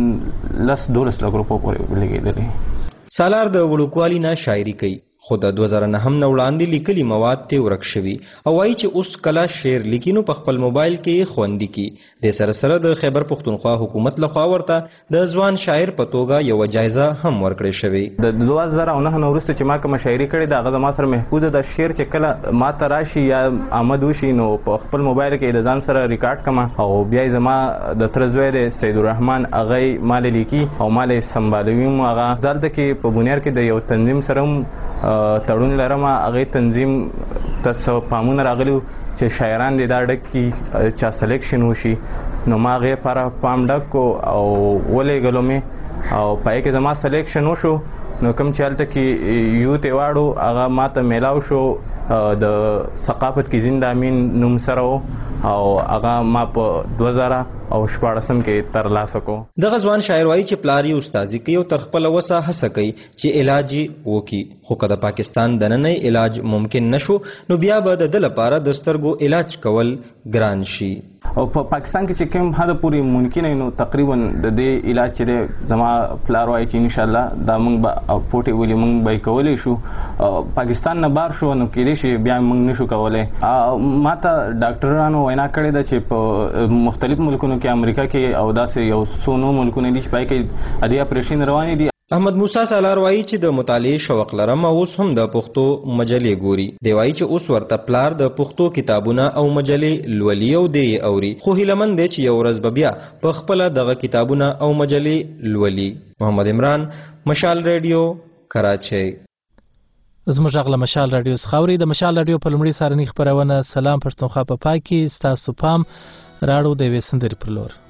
د 10-12 لک روپو پورې لګېدلی. سالار د وړوکوالي نه شاعري کوي، خو د 2009 نه وړاندې لیکلي مواد ته ورک شوي او وایي چې اوس کله شعر لیکي نو په خپل موبایل کې خوندي کی. د سره سره د خیبر پښتونخوا حکومت لخوا ورته د ځوان شاعر په توګه یو جایزه هم ورکړې شوې. د 2009 نه وروسته چې ما کوم شاعري کړې ده هغه زما سره محفوظه ده. شعر چې کله ما ته راشي یا آمد وشي نو په خپل موبایل کې د ځان سره ریکارډ کړم او بیا زما د تر زوی دی سید الرحمن هغه مال لیکي او مال سمبالوي. هغه ځلته کې په بنیار کې د یو تنظیم سره تړون لرم، هغې تنظیم ته پامونه راغلي چې شاعران دې دا ډک کي چا سلیکشن وشي، نو ما هغې لپاره پام ډک کو او ولېږلو مې او په هغې کې زما سلیکشن وشو. نو کوم چې هلته کې یوت ایوارډ و هغه ما ته میلاو شو د ثقافت کې زنده امین نوم سره و او هغه ما په 2014 کې ترلاسه کو. دغه ځوان شاعر وایي چې پلار یې استازي کوي او تر خپله وسه هڅه کوي چې علاج یې وکړي، خو که د پاکستان دننی علاج ممکن نشو نو بیا به د ده لپاره د سترګو علاج کول ګران شي. او په پاکستان کې چې کوم حد پورې ممکن نو تقریبا د دې علاج چې زما پلار وایي چې انشاءالله دا موږ به پورټیبلی موږ به کولی شو. پاکستان نه بار شو نو کېدای شي بیا موږ نشو کولی. ما ته ډاکټرانو وینا کړې ده چې په مختلف ملکونو کې امریکا کې او داسې یو څو نور ملکونه دي چې پای کې ادي اپریشن روانې دي. احمد موسی سالار وایي چې د مطالعې شوق لرم او اوس هم د پښتو مجلې ګوري. دی وایي چې اوس ورته پلار د پښتو کتابونه او مجلې لولي او دی اوري، خو هیلهمند دی چې یو ورځ به بیا په خپله دغه کتابونه او مجلې لولي. محمد عمران، مشال ریډیو، کراچۍ. زموږ غږ له مشال راډیو څخه اوري. د مشال راډیو په لومړي سهارنۍ خپرونه سلام پښتونخوا په پای کې ستاسو پام راړو د یوې سندرې پر لور.